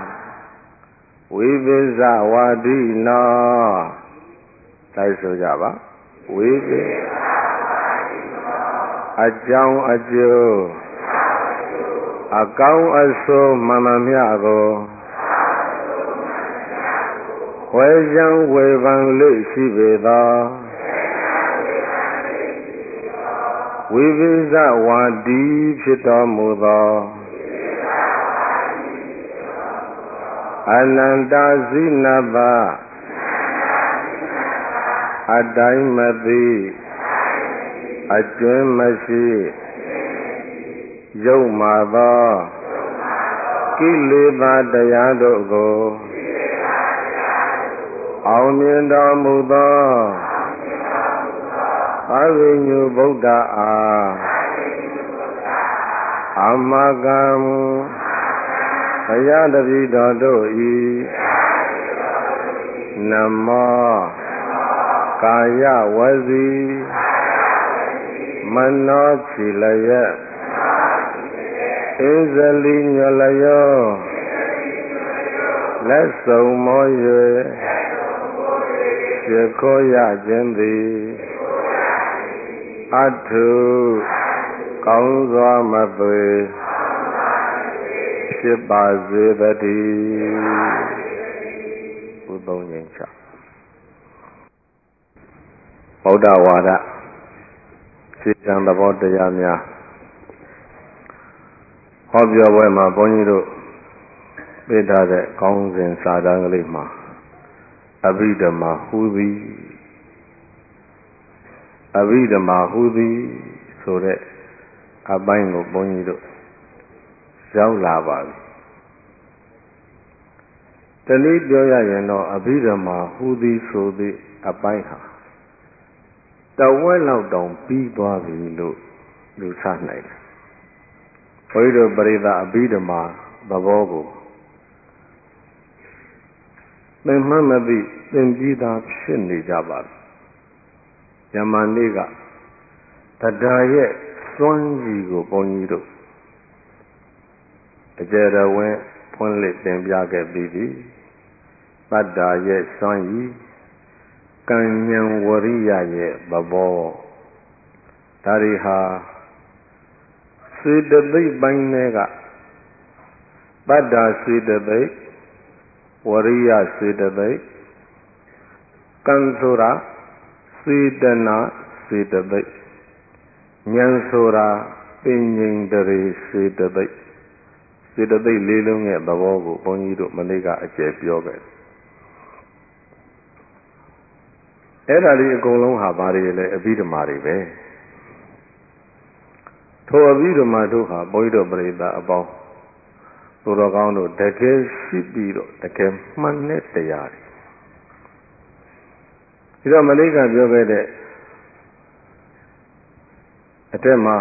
Vivesavadina လိုက်ဆိုကြပါဝိသေအကြောင်းအကျိုးအကောင်းအဆိုးမှန်မှန်မြတ်ကိုဝေယံဝေဖန်လို့ရှိပေသောဝိဝိဇဝါဒီဖြစ်တော်မူသောအနန္တဇိနဗ္ဗအတိုင်းမသိအကျွမ်းမရှိရုပ်မာသောကိလေသာတရားတို့ကိုအောင်မြင်တော်မူသောသာဝိညုဗုဒ္ဓအားအမကံဘုရားတပည့်တော်တို့ဤနမောကာယဝစီမနောချီလယဣဇလိညလယောလက်စုံမော၍ရခောရခြင်းသည်အထုကောင်းစွာမသွေဖြစ်ပါစေတည်းဘုသုံးငြိမ်းချဗုဒ္ဓဝါဒစေတံသဘောတရားများဟောပြောပွဲမှာဘုန်းကြီးတို့ပေးထားတဲ့ကောင်းစဉ်စာတမ်းကလေးမှာအဘိဓမ္မာဟူသည်အဘိဓမ္မာဟူသည်ဆိုတဲ့အပိုင်းကိုဘုန်းကြီးတို့ရောက်လာပါပြီတနည်းပြောရရင်တော့အဘိဓမ္မာဟူသည်ဆိုသည့်အပိုင်းဟာတဝက်လောက်တောင်ပြီးသွားပြီလို့လူဆနိုင်တယ်ဘုန်းကြီးတို့ပရိသတ်အဘိဓမ္မာသဘောကိုသင်မှတ်မသိသင်ပြီးသားဖြစ်နေကြပါပြီယမန်နေ့ကတရားရဲ့စွမ်းရည်ကိုဘုန်းကြီးတို့အကျယ်တော်ဝင်ဖွင့်လှစ်သင်ပြခဲ့ပြီးပြီတတ္တာရဲ့စွမ်းရည်ကံဉဏ်ဝရိယရဲ့သဘောဒါတွေဟာစေတသိက်ပိုင်းတွေကတတ္တာစေတသိက်ဝရိယစေတသိက်ကံဆိုတာစေတနာစေတသိက်ဉာဏ်ဆိုတာပင်ဉ္ဒရေစေတသိက်စေတသိက်လေးလုံးရဲ့သဘောကိုဘုန်းကြီးတို့မနေ့ကအကျယ်ပြောခဲ့အဲ့ဒါလေးအကုန်လုံးဟာဘာတွေလဲအဘိဓမ္မာတွေပဲထိုအဘိဓမ္မာတို့ဟာဘုန်းကြီးတို့ပရိသတ်အပေါင်းသူတော်ကောင်းတို့တကယ်ရှိပြီးတော့တကယ်မှန်တဲ့တရားတွေဒီတော့မနေ့ကပြောခဲ့တဲ့အတက်မှာ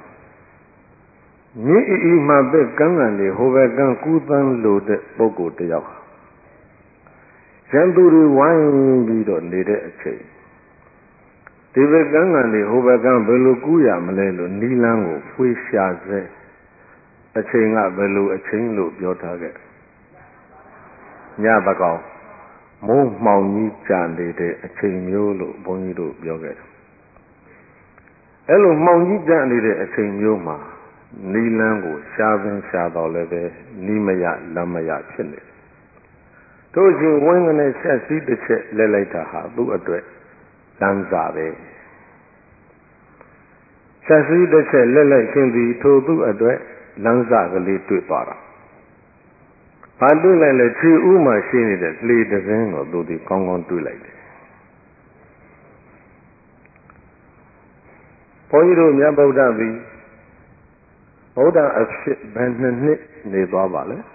မြင့်ဤမှာပဲကံကံတွေဟိုဘက်ကံကူးသန်းလို့တဲ့ပုဂ္ဂိုလ်တယောက်ဟာရန်သူတွေဝိုင်းပြီးတော့နေတဲ့အချိန်ဒီဘက်ကံကံတွေဟိုဘက်ကံဘယ်လိုကူးရမလဲလို့နီလန်းကိုဖွေးရှာစေအချိန်ကဘယ်လိုအချိန်လို့ပြောထားခဲ့ညဘကောင်မိုးမှောင်ကြီးကြာနေတဲ့အချိန်မျိုးလို့ဘုန်းကြီးတို့ပြောခဲ့တယ်အဲ့လိုမှောင်ကြီးကြာနေတဲ့အချိန်မျိုးမှာနီလန်းကိုရှားပင်ရှားတော့လည်းပဲနီးမရလမ်းမရဖြစ်နေတယ်တို့ချင်းဝင်းကနေဆက်စည်းတစ်ချက်လဲလိုက်တာဟာသူ့အတွက်လမ်းစာပဲဆက်စည်းတစ်ချက်လဲလိုက်ခြင်းသည်ထိုသူ့အတွက်လမ်းစာကလေးတွေ့သွားတာဘာတွေ့လိုက်လဲခြေဥမှာရှိနေတဲ့လေတစင်းကိုသူဒီကောင်းကောင်းတွေ့လိုက်တယ်ဘုန်းကြီးတို့မြတ်ဗုဒ္ဓသည်ဗုဒ္ဓအဖြစ်ဘယ်နှစ်နှစ်နေသွားပါလဲ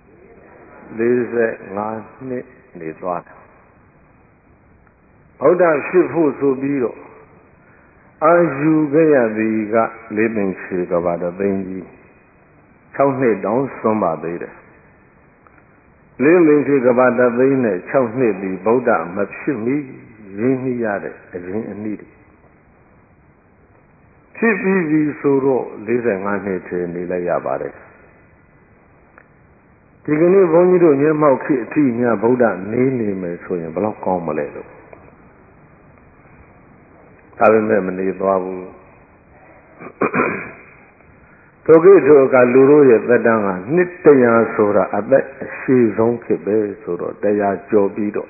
45နှစ်နေသွားတယ်ဗုဒ္ဓဖြစ်ဖို့ဆိုပြီးတော့အာယူခဲ့ရသည်ကလေးပင်ခြေကဘာတော်သိန်းကြီး6နှစ်တောင်စွန့်ပါသေးတယ်လေးပင်ခြေကဘာတော်သိန်းနဲ့6နှစ်ဒီဗုဒ္ဓမဖြစ်မီရင်းနှီးရတဲ့အရင်အနည်းဖြစ်ပြီးပြီဆိုတော့45နှစ်ထဲနေလိုက်ရပါတယ်ဒီကနေ့ဘုန်းကြီးတို့မျက်မှောက်ခေတ်အထိညာဗုဒ္ဓနေမယ်ဆိုရင်ဘယ်လောက်ကောင်းမလဲလို့ဒါပေမဲ့မနေသွားဘူးထိုကိထိုကလူတို့ရဲ့သက်တမ်းကနှစ်100ဆိုတာအသက်အရှိဆုံးခေတ်ပဲဆိုတော့100ကျော်ပြီးတော့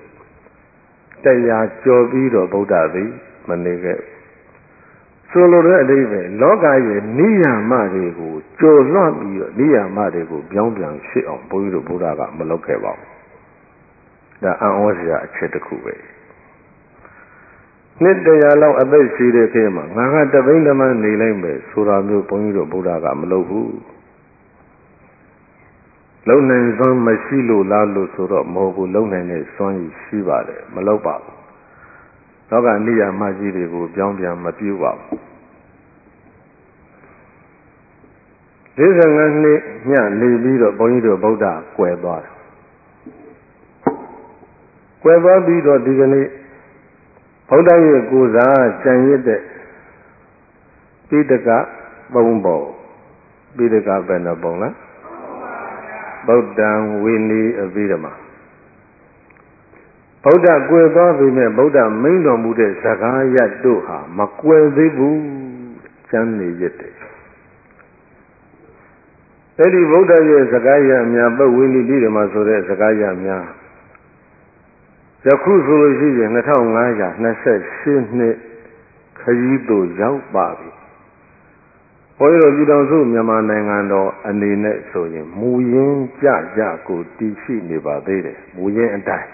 ဗုဒ္ဓသည်မနေခဲ့ဆိုလိုတဲ့အဓိပ္ပာယ်လောကရဲ့နိယာမတွေကိုကျော်လွှတ်ပြီးတော့နိယာမတွေကိုပြောင်းပြန်ဖြစ်အောင်ဘုန်းကြီးတို့ဘုရားကမလုပ်ခဲ့ပါဘူးဒါအံ့ဩစရာအချက်တစ်ခုပဲနှစ်100လောက်အသက်ရှိတဲ့ခေတ်မှာငါကတပိန်းတမန်းနေလိုက်မယ်ဆိုတာမျိုးဘုန်းကြီးတို့ဘုရားကမလုပ်ဘူးလုံနိုင်စွမ်းမရှိလို့လားလို့ဆိုတော့မဟုတ်ဘူးလုံနိုင်တဲ့စွမ်းရည်ရှိပါတယ်မလုပ်ပါဘူးလောကနိယာမကြီးတွေကိုပြောင်းပြန်မပြုပါဘူး45နှစ်ညနေပြီးတော့ဘုန်းကြီးတို့ဗုဒ္ဓကွယ်သွားတယ်ကွယ်သွားပြီးတော့ဒီကနေ့ဗုဒ္ဓရဲ့ကိုယ်စားကြံရစ်တဲ့ပိဋက3ပုံပိဋကဘယ်နှပုံလဲဗုဒ္ဓံဝိနည်းအဘိဓမ္မာဗုဒ္ဓကွယ်သွားပြီမဲ့ဗုဒ္ဓမိန့်တော်မူတဲ့စကားရပ်တို့ဟာမကွယ်သေးဘူးကျမ်းနေရတဲ့အဲ့ဒီဗုဒ္ဓရဲ့စကားရပ်များပုဝိနည်းပြီးတယ်မှာဆိုတဲ့စကားရပ်များယခုဆိုလို့ရှိရင်2528နှစ်ခရီးသို့ရောက်ပါပြီဘုန်းကြီးတို့ပြည်တော်စုမြန်မာနိုင်ငံတော်အနေနဲ့ဆိုရင်မူရင်းကြကိုတည်ရှိနေပါသေးတယ်မူရင်းအတိုင်း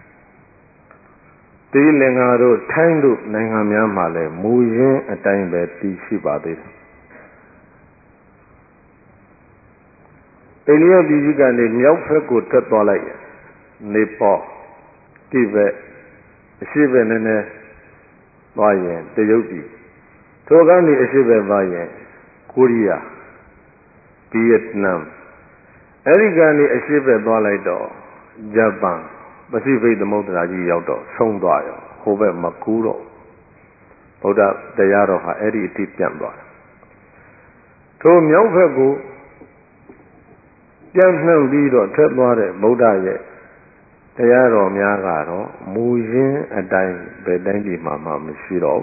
တိလင်္ကာတို့ထိုင်းတို့နိုင်ငံများမှာလည်းမူရင်းအတိုင်းပဲတည်ရှိပါသေးတယ်အိန္ဒိယပြည်ကြီးကနေမြောက်ဘက်ကိုတက်သွားလိုက်နေပေါ်တိဘက်အရှိဘက်နည်းနည်းသွားရင်တရုတ်ပြည်ထိုကနေအရှိဘက်သွားရင်ကိုရီးယားဗီယက်နမ်အဲဒီကနေအရှိဘက်သွားလိုက်တော့ဂျပန်ပစိဖိတ်သမုဒ္ဒရာကြီးရောက်တော့ဆုံးသွားရောဟိုဘက်မကူးတော့ဗုဒ္ဓတရားတော်ဟာအဲ့ဒီအတိပြန့်သွားတယ်ထိုမြောက်ဘက်ကိုပြန်နှံ့ပြီးတော့ထက်သွားတဲ့ဗုဒ္ဓရဲ့တရားတော်များကတော့မူရင်းအတိုင်းပဲတိုင်းပြည်မှာမှမရှိတော့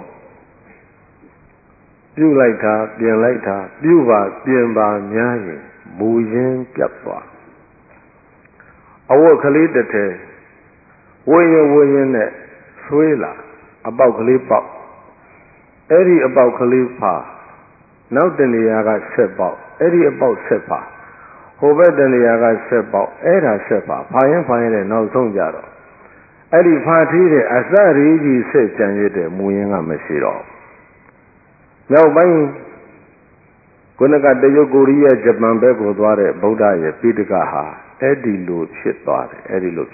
ပြုလိုက်တာပြင်လိုက်တာပြုပါပြင်ပါများရင်မူရင်းပြတ်သွားအဝတ်ကလေးတစ်ထည်ဝရင်နဲ့ဆွေးလာအပေါက်ကလေးပေါက်အဲ့ဒီအပေါက်ကလေးဖာနောက်တနေရာကဆက်ပေါက်အဲ့ဒီအပေါက်ဆက်ဖာဟိုဘက်တနေရာကဆက်ပေါက်အဲ့ဒါဆက်ဖာဖာရင်နဲ့နောက်ဆုံးကြတော့အဲ့ဒီဖာထီးတဲ့အစရီကြီးဆက်ကြံရတဲ့မူရင်းကမရှိတော့နောက်ပိုင်းခုနကတရုတ်ကိုရီးယားဂျပန်ဘက်ကိုသွားတဲ့ဗုဒ္ဓရဲ့ပိဋကဟာအဲ့ဒီလိုဖြစ်သွားတယ်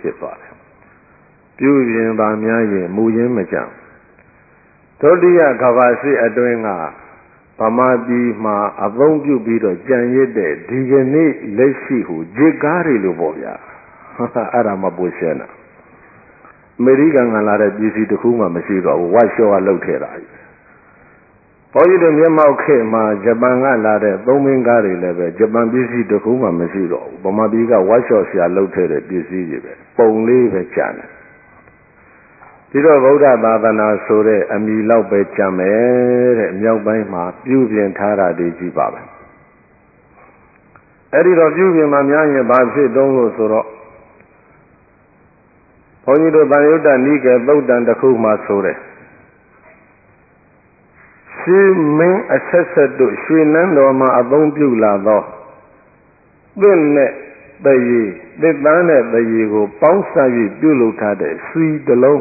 ပြုပြင်ပါများရင်မူရင်းမကြဒုတိယကမ္ဘာစစ်အတွင်းကဗမာပြည်မှာအသုံးပြုပြီးတော့ကြံရစ်တဲ့ဒီကနေ့လက်ရှိဟူဂျစ်ကားတွေလို့ပေါ့ဗျာအဲ့ဒါမပူရှင်းတာအမေရိကန်ကလာတဲ့ပြည်စီတစ်ခုမှမရှိတော့ဘူးဝတ်ရှော့ကလှုပ်ထဲတာဘုန်းကြီးတို့မျက်မှောက်ခေတ်မှာဂျပန်ကလာတဲ့သုံးမင်းကားတွေလည်းပဲဂျပန်ပြည်စီတစ်ခုမှမရှိတော့ဘူးဗမာပြည်ကဝတ်ရှော့ဆရာလှုပ်ထဲတဲ့ပြည်စီတွေပဲပုံလေးပဲကျန်တယ်ဒီတော့ဗုဒ္ဓသာသနာဆိုတဲ့အမည်လောက်ပဲကြံမယ်တဲ့မြောက်ပိုင်းမှာပြုပြင်ထားတာတွေကြီးပါပဲအဲ့ဒီတော့ပြုပြင်မှများရင်ဘာဖြစ်တုံးလို့ဆိုတော့ဘုန်းကြီးတို့ဗန္ဓုတ္တနိကေသုတ်တန်တစ်ခုမှဆိုတယ်ရှင်မင်းအဆက်ဆက်တို့ရွှေနန်းတော်မှာအသုံးပြုလာသောသင့်နဲ့တရေသစ်သားနဲ့တရေကိုပေါင်းစပ်၍ပြုလုပ်ထားတဲ့ဆွီတစ်လုံး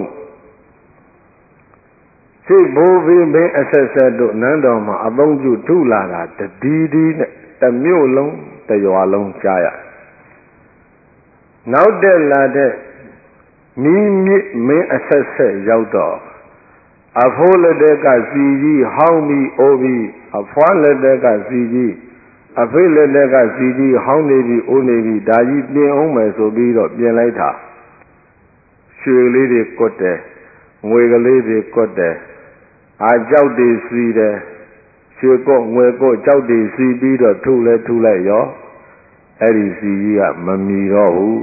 ရှိဘိုးဘီမင်းအဆက်ဆက်တို့နန်းတော်မှာအသုံးပြုထုလာတာတဒီနဲ့တစ်မြို့လုံးတစ်ရွာလုံးကြားရနောက်တက်လာတဲ့မိမိမင်းအဆက်ဆက်ရောက်တော့အဖိုးလက်တက်ကစီကြီးဟောင်းပြီးအိုးပြီးအဖွားလက်တက်ကစီကြီးအဖေးလက်တက်ကစီကြီးဟောင်းနေပြီးအိုးနေပြီးဒါကြီးပြင်အောင်မယ်ဆိုပြီးတော့ပြင်လိုက်တာရွှေလေးတွေကွတ်တယ်ငွေကလေးတွေကွတ်တယ်အားကြောက်တွေစီးတယ်ရွှေကော့ငွေကော့ကြောက်တွေစီးပြီးတော့ထုလဲထုလိုက်ရောအဲ့ဒီစီကြီးကမမီတော့ဘူး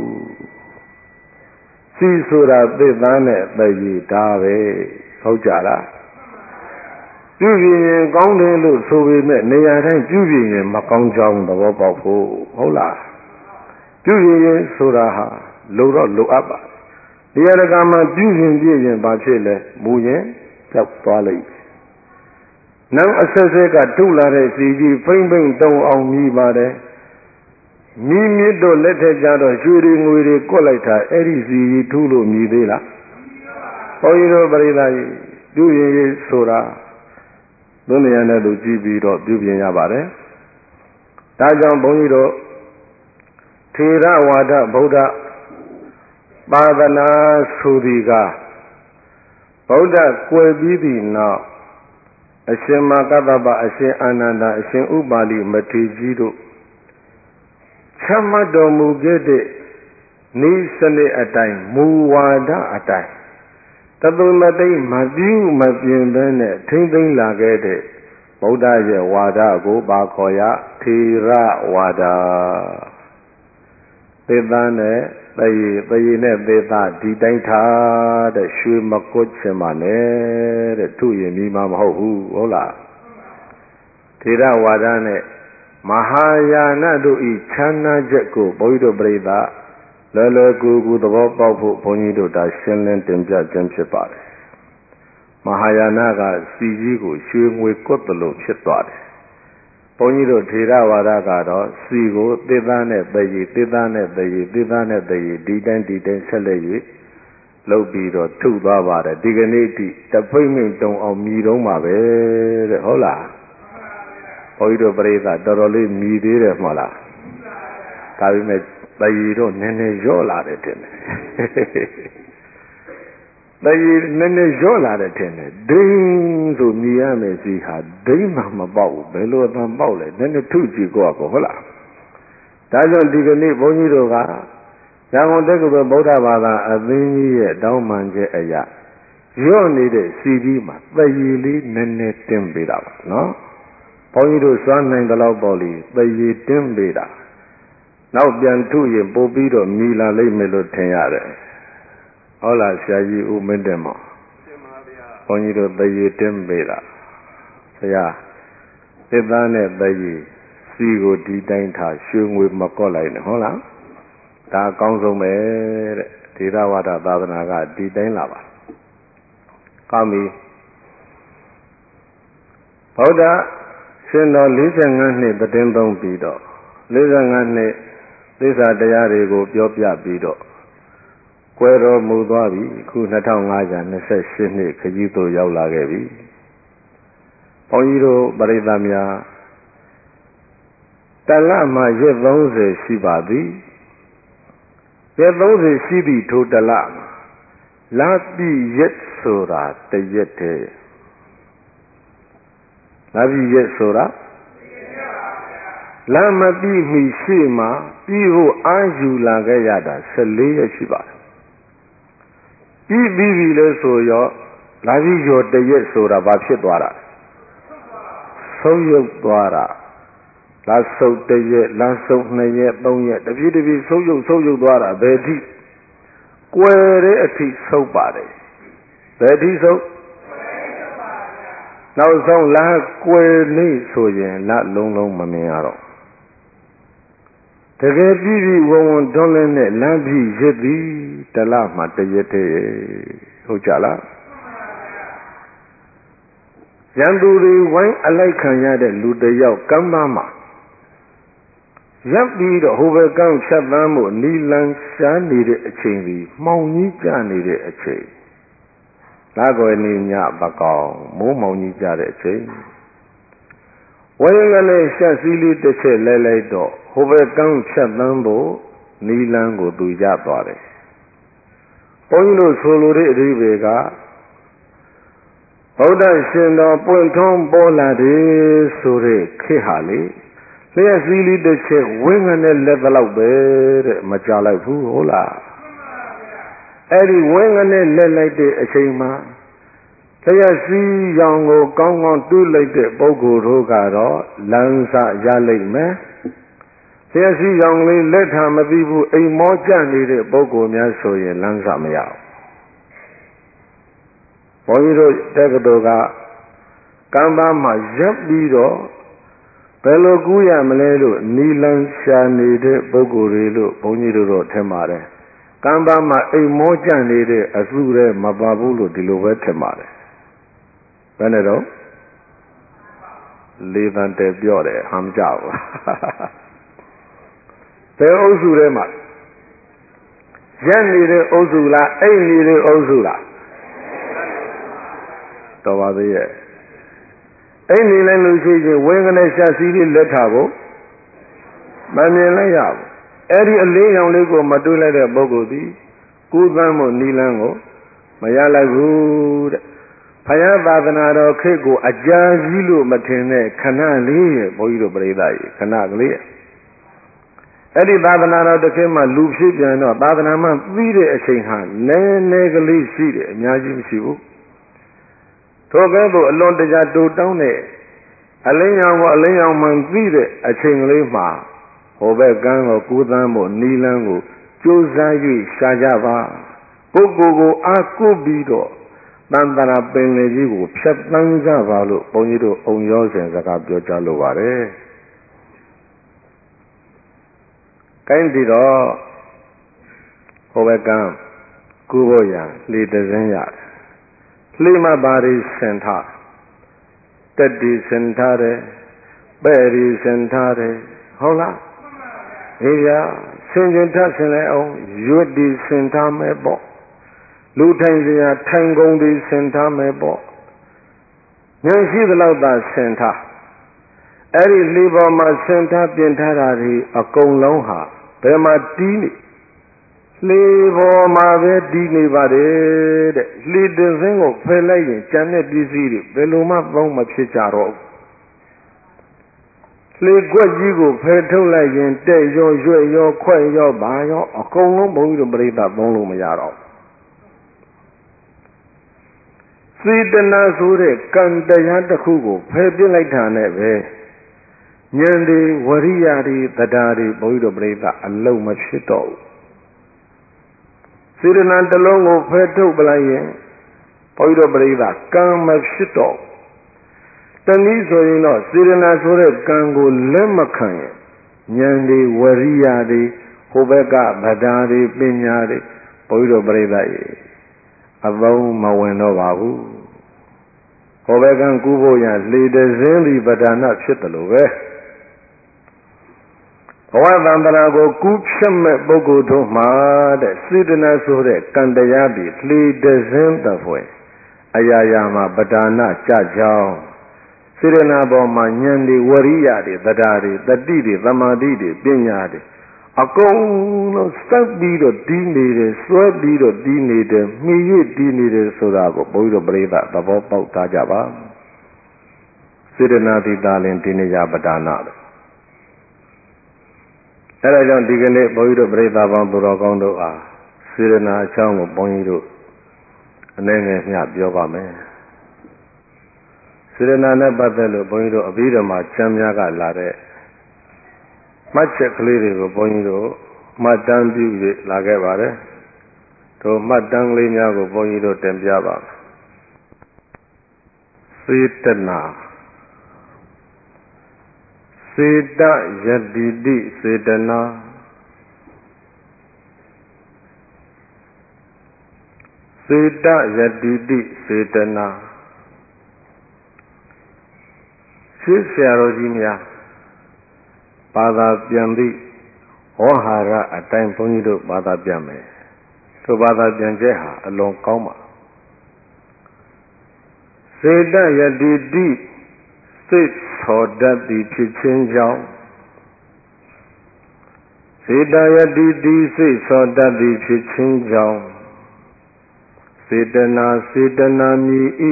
စီဆိုတာသစ်သားနဲ့တည်ဒါပဲဟုတ်ကြလားပြုပြင်ရင်ကောင်းတယ်လို့ဆိုပေမဲ့နေရာတိုင်းပြုပြင်ရင်မကောင်းကြောင်းသဘောပေါက်ဖို့ဟုတ်လားပြုပြင်ရင်ဆိုတာဟာလိုတော့လိုအပ်ပါနေရာတကာမှာပြုပြင်ပြည့်ရင်ဘာဖြစ်လဲမူရင်ကြောက်သွားလိမ့်နောက်အဆက်ဆက်ကထုလာတဲ့စီကြီးဖိမ့်ဖိမ့်တုံအောင်မြည်ပါတယ်မြည်မြစ်တို့လက်ထက်ကြတော့ရွှေတွေငွေတွေကွက်လိုက်တာအဲ့ဒီစီကြီးထုလို့မြည်သေးလားဘုန်းကြီးတို့ပရိသတ်ကြီးပြုပြင်ရေးဆိုတာသူနေရာနဲ့သူကြည့်ပြီးတော့ပြုပြင်ရပါတယ်ဒါကြောင့်ဘုန်းကြီးတို့ထေရဝါဒဗုဒ္ဓသာသနာဆိုသည်ကဗုဒ္ဓကွယ်ပြီးသည့်နောက်အရှင်မကတ္တပအရှင်အာနန္ဒာအရှင်ဥပါလိမထေရကြီးတို့ချမှတ်တော်မူခဲ့တဲ့နိစနစ်အတိုင်းမူဝါဒအတိုင်းတသုမသိမပြုမပြင်ဘဲနဲ့ထိမ့်သိမ့်လာခဲ့တဲ့ဗုဒ္ဓရဲ့ဝါဒကိုပါခေါ်ရထေရဝါဒသေသားနဲ့သေနဲ့သေသားဒီတိုင်းထားတဲ့ရွှေမကွတ်ချင်ပါနဲ့တဲ့သူ့ရင်မိမမဟုတ်ဘူးဟုတ်လားထေရဝါဒနဲ့မဟာယာနတို့ဤချမ်းသာချက်ကိုဘုန်းကြီးတို့ပြိဿလောလောကူကူသဘောပေါက်ဖို့ဘုန်းကြီးတို့ဒါရှင်းလင်းတင်ပြခြင်းဖြစ်ပါတယ်မဟာယာနကစီကြီးကိုရွှေငွေကွတ်တယ်လို့ဖြစ်သွားတယ်ဘုန်းကြီးတို့ထေရဝါဒကတော့စီကိုသေသားနဲ့တည်သေသားနဲ့တည်သေသားနဲ့တည်ဒီတိုင်းဆက်လက်၍လှုပ်ပြီးတော့ထုသွားပါတယ်ဒီကနေ့ထိတပိတ်မိန်တုံအောင်မြည်တော့မှာပဲတဲ့ဟုတ်လားဘုန်းကြီးတို့ပြိဿတော်တော်လေးမြည်သေးတယ်မဟုတ်လားဒါပေမဲ့တည်တော့နည်းနည်းရော့လာတယ်တင်တယ်တည်နည်းနည်းရော့လာတယ်တင်တယ်ဒိန်းဆိုမြည်ရမယ်စီဟာဒိန်းမှမပေါက်ဘူးဘယ်လိုအတန်ပေါက်လဲနည်းနည်းထုကြည့်ကိုဟုတ်လားဒါကြောင့်ဒီကနေ့ဘုန်းကြီးတို့ကရန်ကုန်တက္ကသိုလ်ဗုဒ္ဓဘာသာအသင်းကြီးရဲ့တောင်းပန်ချက်အရာရော့နေတဲ့စီဒီမှာတည်လေးနည်းနည်းတင်းပေးတာပါနော်ဘုန်းကြီးတို့စွမ်းနိုင်တဲ့လောက်ပေါ့လေတည်တင်းပေးတာနောက်ပြန်ထုရင်ပို့ပြီးတော့မြည်လာလိမ့်မယ်လို့ထင်ရတယ်ဟုတ်လားဆရာကြီးဦးမင်းတင်မောင်တင်ပါဗျာဘုန်းကြီးတို့တည်တင်းပေးတာဆရာသစ္စာနဲ့တည်စီကိုဒီတိုင်းထားရွှေငွေမကော့လိုက်နဲ့ဟုတ်လားဒါအကောင်းဆုံးပဲတဲ့ထေရဝါဒသာသနာကဒီတိုင်းလာပါကောင်းပြီဗုဒ္ဓရှင်တော်45နှစ်တည်သုံးပြီးတော့45နှစ်သစ္စာတရားတွေကိုပြောပြပြီးတော့ကွယ်တော်မူသွားပြီအခု2528နှစ်ခရီးသို့ရောက်လာခဲ့ပြီဘုန်းကြီးတို့ပရိသတ်များတလမှာရက်30ရှိပါသည်ရက်30ရှိသည့်ထိုတလမှာလာပြီရက်ဆိုတာတရက်တည်းလာပြီရက်ဆိုတာလာမပြီးမီရှိမှပြီးဖို့အာယူလာခဲ့ရတာ14ရက်ရှိပါတယ်ပြီးပြီလဲဆိုရောလာပြီရောတရက်ဆိုတာဘာဖြစ်သွားတာဆုံးယုတ်သွားတာလာဆုပ်1ရက်လာဆုပ်2ရက်3ရက်တပြည့်တပြည့်ဆုံးယုတ်သွားတာဘယ်ထိကွယ်တဲ့အထိဆုပ်ပါတယ်ဘယ်ထိဆုပ်နောက်ဆုံးလာကွယ်နေဆိုရင်လလုံးမမြင်ရတော့တကယ်ပြီးဝုံတွန်းလင်းနဲ့လမ်းပြီးရစ်သည်တလမှတရက်တည်းဟုတ်ကြလားရန်သူတွေဝိုင်းအလိုက်ခံရတဲ့လူတယောက်ကမ်းပါမှာရပ်ပြီးတော့ဟိုဘက်ကမ်းဖြတ်သန်းဖို့နီလန်ရှားနေတဲ့အချိန်ကြီးမှောင်ကြီးကျနေတဲ့အချိန်လာကွယ်နေညပကောင်မိုးမှောင်ကြီးကျတဲ့အချိန်ဝိုင်းကလေးရှက်စည်းလေးတစ်ချက်လဲလိုက်တော့ဟိုဘက်ကမ်းဖြတ်သန်းဖို့နီလန်ကိုသူရသွားတယ်ဘုန်းကြီးတို့ဆိုလိုတဲ့အဓိပ္ပာယ်ကဗုဒ္ဓရှင်တော်ပွင့်ထွန်းပေါ်လာတယ်ဆိုတဲ့ခေတ်ဟာလေလျှက်စည်းလေးတစ်ချက်ဝင်းငနဲ့လက်သလောက်ပဲတဲ့မကြလိုက်ဘူးဟုတ်လားအဲ့ဒီဝင်းငနဲ့လက်လိုက်တဲ့အချိန်မှာတရားစီရောင်ကိုကောင်းကောင်းတွေးလိုက်တဲ့ပုဂ္ဂိုလ်တို့ကတော့လမ်းစရလိမ့်မယ်တရားစီရောင်လေးလက်ထမသိဘူးအိမ်မောကြနေတဲ့ပုဂ္ဂိုလ်များဆိုရင်လမ်းစမရဘူးဘုန်းကြီးတို့တက္ကသိုလ်ကကံပါမှာရပ်ပြီးတော့ဘယ်လိုကူးရမလဲလို့နီလန်းရှာနေတဲ့ပုဂ္ဂိုလ်တွေလို့ဘုန်းကြီးတို့တော့ထင်ပါတယ်ကံပါမှာအိမ်မောကြနေတဲ့အစုရဲမပါဘူးလို့ဒီလိုပဲထင်ပါတယ်ဘယ်နဲ့တော့လေးသန်းတဲပြောတယ်ဟမ်ကြောက်ဘယ်အုပ်စုထဲမှာရက်နေတဲ့အုပ်စုလားအိမ်နေတဲ့အုပ်စုလားတော်ပါသေးရဲ့အိမ်နေလိုက်လို့ရှိရင်ဝင်းကနေရှာစီးလေးလက်ထားဖို့မမြင်လိုက်ရဘူးအဲ့ဒီအလေးရောင်လေးကိုမတွေးလိုက်တဲ့ပုဂ္ဂိုလ်သည်ကုသမ်းမှုနီလန်းကိုမရလိုက်ဘူးတဲ့ဘုရားသာသနာတော်ခေတ်ကိုအကြာကြီးလို့မထင်တဲ့ခဏလေးရဲ့ဘုန်းကြီးတို့ပြိဿကြီးခဏကလေးရဲ့အဲ့ဒီသာသနာတော်တစ်ခေတ်မှလူဖြစ်ပြန်တော့သာသနာမှပြီးတဲ့အချိန်ဟာနည်းနည်းကလေးရှိတယ်အများကြီးမရှိဘူးထိုကဲ့သို့အလွန်တရာတူတောင်းတဲ့အလင်းရောင်ကိုအလင်းရောင်မှန်ပြီးတဲ့အချိန်ကလေးမှာဟိုဘက်ကန်းကိုကူးသမ်းဖို့နီလန်းကိုကြိုးစား၍ရှာကြပါကိုအားကုပြီးတော့တန်တရာပင်လေကြီးကိုဖြတ်တန်းကြပါလို့ဘုန်းကြီးတို့အုံရောစဉ်စကားပြောကြလိုပါတယ်။ကိုင်းပြီးတော့ဟိုဘက်ကန်းကူးဖို့ရန်လေတစင်းရတယ်။လေမပါရီစင်ထားတက်ဒီစင်ထားတယ်ပဲ့ဒီစင်ထားတယ်ဟုတ်လား။အေးရဆင်ကျင်ထဆင်လဲအောင်ရွတ်ဒီစင်ထားမယ်ပေါ့လူထိုင်စရာထိုင်ကုန်တွေဆင်ထားမယ်ပေါ့ဉာဏ်ရှိသလောက်သာဆင်ထားအဲ့ဒီလေပေါ်မှာဆင်ထားပြင်ထားတာတွေအကုန်လုံးဟာဘယ်မှာတီးနေလေပေါ်မှာပဲတီးနေပါတယ်တဲ့လေတစင်းကိုဖယ်လိုက်ရင်ကြံတဲ့ပစ္စည်းတွေဘယ်လိုမှသုံးမဖြစ်ကြတော့လေကွက်ကြီးကိုဖယ်ထုတ်လိုက်ရင်တဲ့ရောရွဲ့ရောခွက်ရောဘာရောအကုန်လုံးဘုန်းကြီးတို့ပြိဿသုံးလို့မရတော့စေတနာဆိုတဲ့ကံတရားတစ်ခုကိုဖယ်ပြစ်လိုက်တာနဲ့ပဲဉာဏ်တွေဝရိယတွေတရားတွေဘုန်းကြီးတို့ပြိဿအလုံးမဖြစ်တော့ဘူးစေတနာတစ်လုံးကိုဖယ်ထုတ်ပလိုက်ရင်ဘုန်းကြီးတို့ပြိဿကံမဖြစ်တော့တနည်းဆိုရင်တော့စေတနာဆိုတဲ့ကံကိုလက်မခံရင်ဉာဏ်တွေဝရိယတွေဟိုဘက်ကတရားတွေပညာတွေဘုန်းကြီးတို့ပြိဿရေအသုံးမဝင်တော့ပါဘူးဟောဘကံကူးဖို့ရလေတစင်းဒီပဒါနဖြစ်တယ်လို့ပဲဘဝတန္တရာကိုကူးဖြတ်မဲ့ပုဂ္ဂိုလ်တို့မှာတဲ့စေတနာဆိုတဲ့ကံတရားပြီးလေတစင်းတပွဲအရာရာမှာပဒါနကြကြောင်းစေတနာပေါ်မှာဉာဏ်တွေဝရိယတွေတရားတွေတတိတွေသမာဓိတွေပညာတွေအကုန်လုံးစက်ပြီးတော့တီးနေတယ်စွဲပြီးတော့တီးနေတယ်မှီ၍တီးနေတယ်ဆိုတာကိုဘုန်းကြီးတို့ပြိဿသဘောပေါက်သားကြပါစေတနာတိတာလင်ဒီနေရာပဒါနပဲအဲဒါကြောင့်ဒီကနေ့ဘုန်းကြီးတို့ပြိဿပေါင်းသူတော်ကောင်းတို့အားစေတနာအကြောင်းကိုဘုန်းကြီးတို့အနည်းငယ်မျှပြောပါမယ်စေတနာနဲ့ပတ်သက်လို့ဘုန်းကြီးတို့အဘိဓမ္မာကျမ်းများကလာတဲ့မှတ်ချက်ကလေးတွေကိုဘုန်းကြီးတို့မှတ်တမ်းပြု၍လာခဲ့ပါတယ်။တို့မှတ်တမ်းလေးများကိုဘုန်းကြီးတို့တင်ပြပါမယ်။စေတနာစေတယတိတိစေတနာစေတယတိတိစေတနာရှိဆရာတော်ကြီးများဘာသာပြန်ပြီးဟောဟာရအတိုင်းဘုန်းကြီးတို့ဘာသာပြန်မယ်သူဘာသာပြန်ချက်ဟာအလွန်ကောင်းပါစေတယတိတိစိတ်သောတတ်သည်ဖြစ်ခြင်းကြောင့်စေတယတိတိစိတ်သောတတ်သည်ဖြစ်ခြင်းကြောင့်စေတနာမြည်ဤ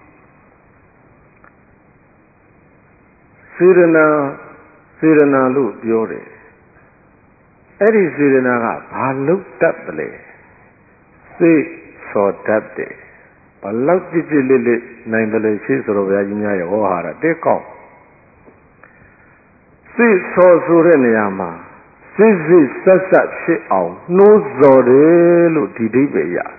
စေတနာလို့ပြောတယ်အဲ့ဒီစေတနာကဘာလို့တတ်တယ်လဲစိတ်သောတတ်တယ်ဘာလောက်ကြည်ကြည်လေးလေးနိုင်တယ်လေရှိဆိုတော့ဘုရားကြီးများရဲ့ဟောဟာတာတက်ကောက်စိတ်ဆောဆိုတဲ့နေရာမှာစိတ်စိတ်ဆက်ဆက်ဖြစ်အောင်နှိုးဆော်တယ်လို့ဒီအိဗယ်ရ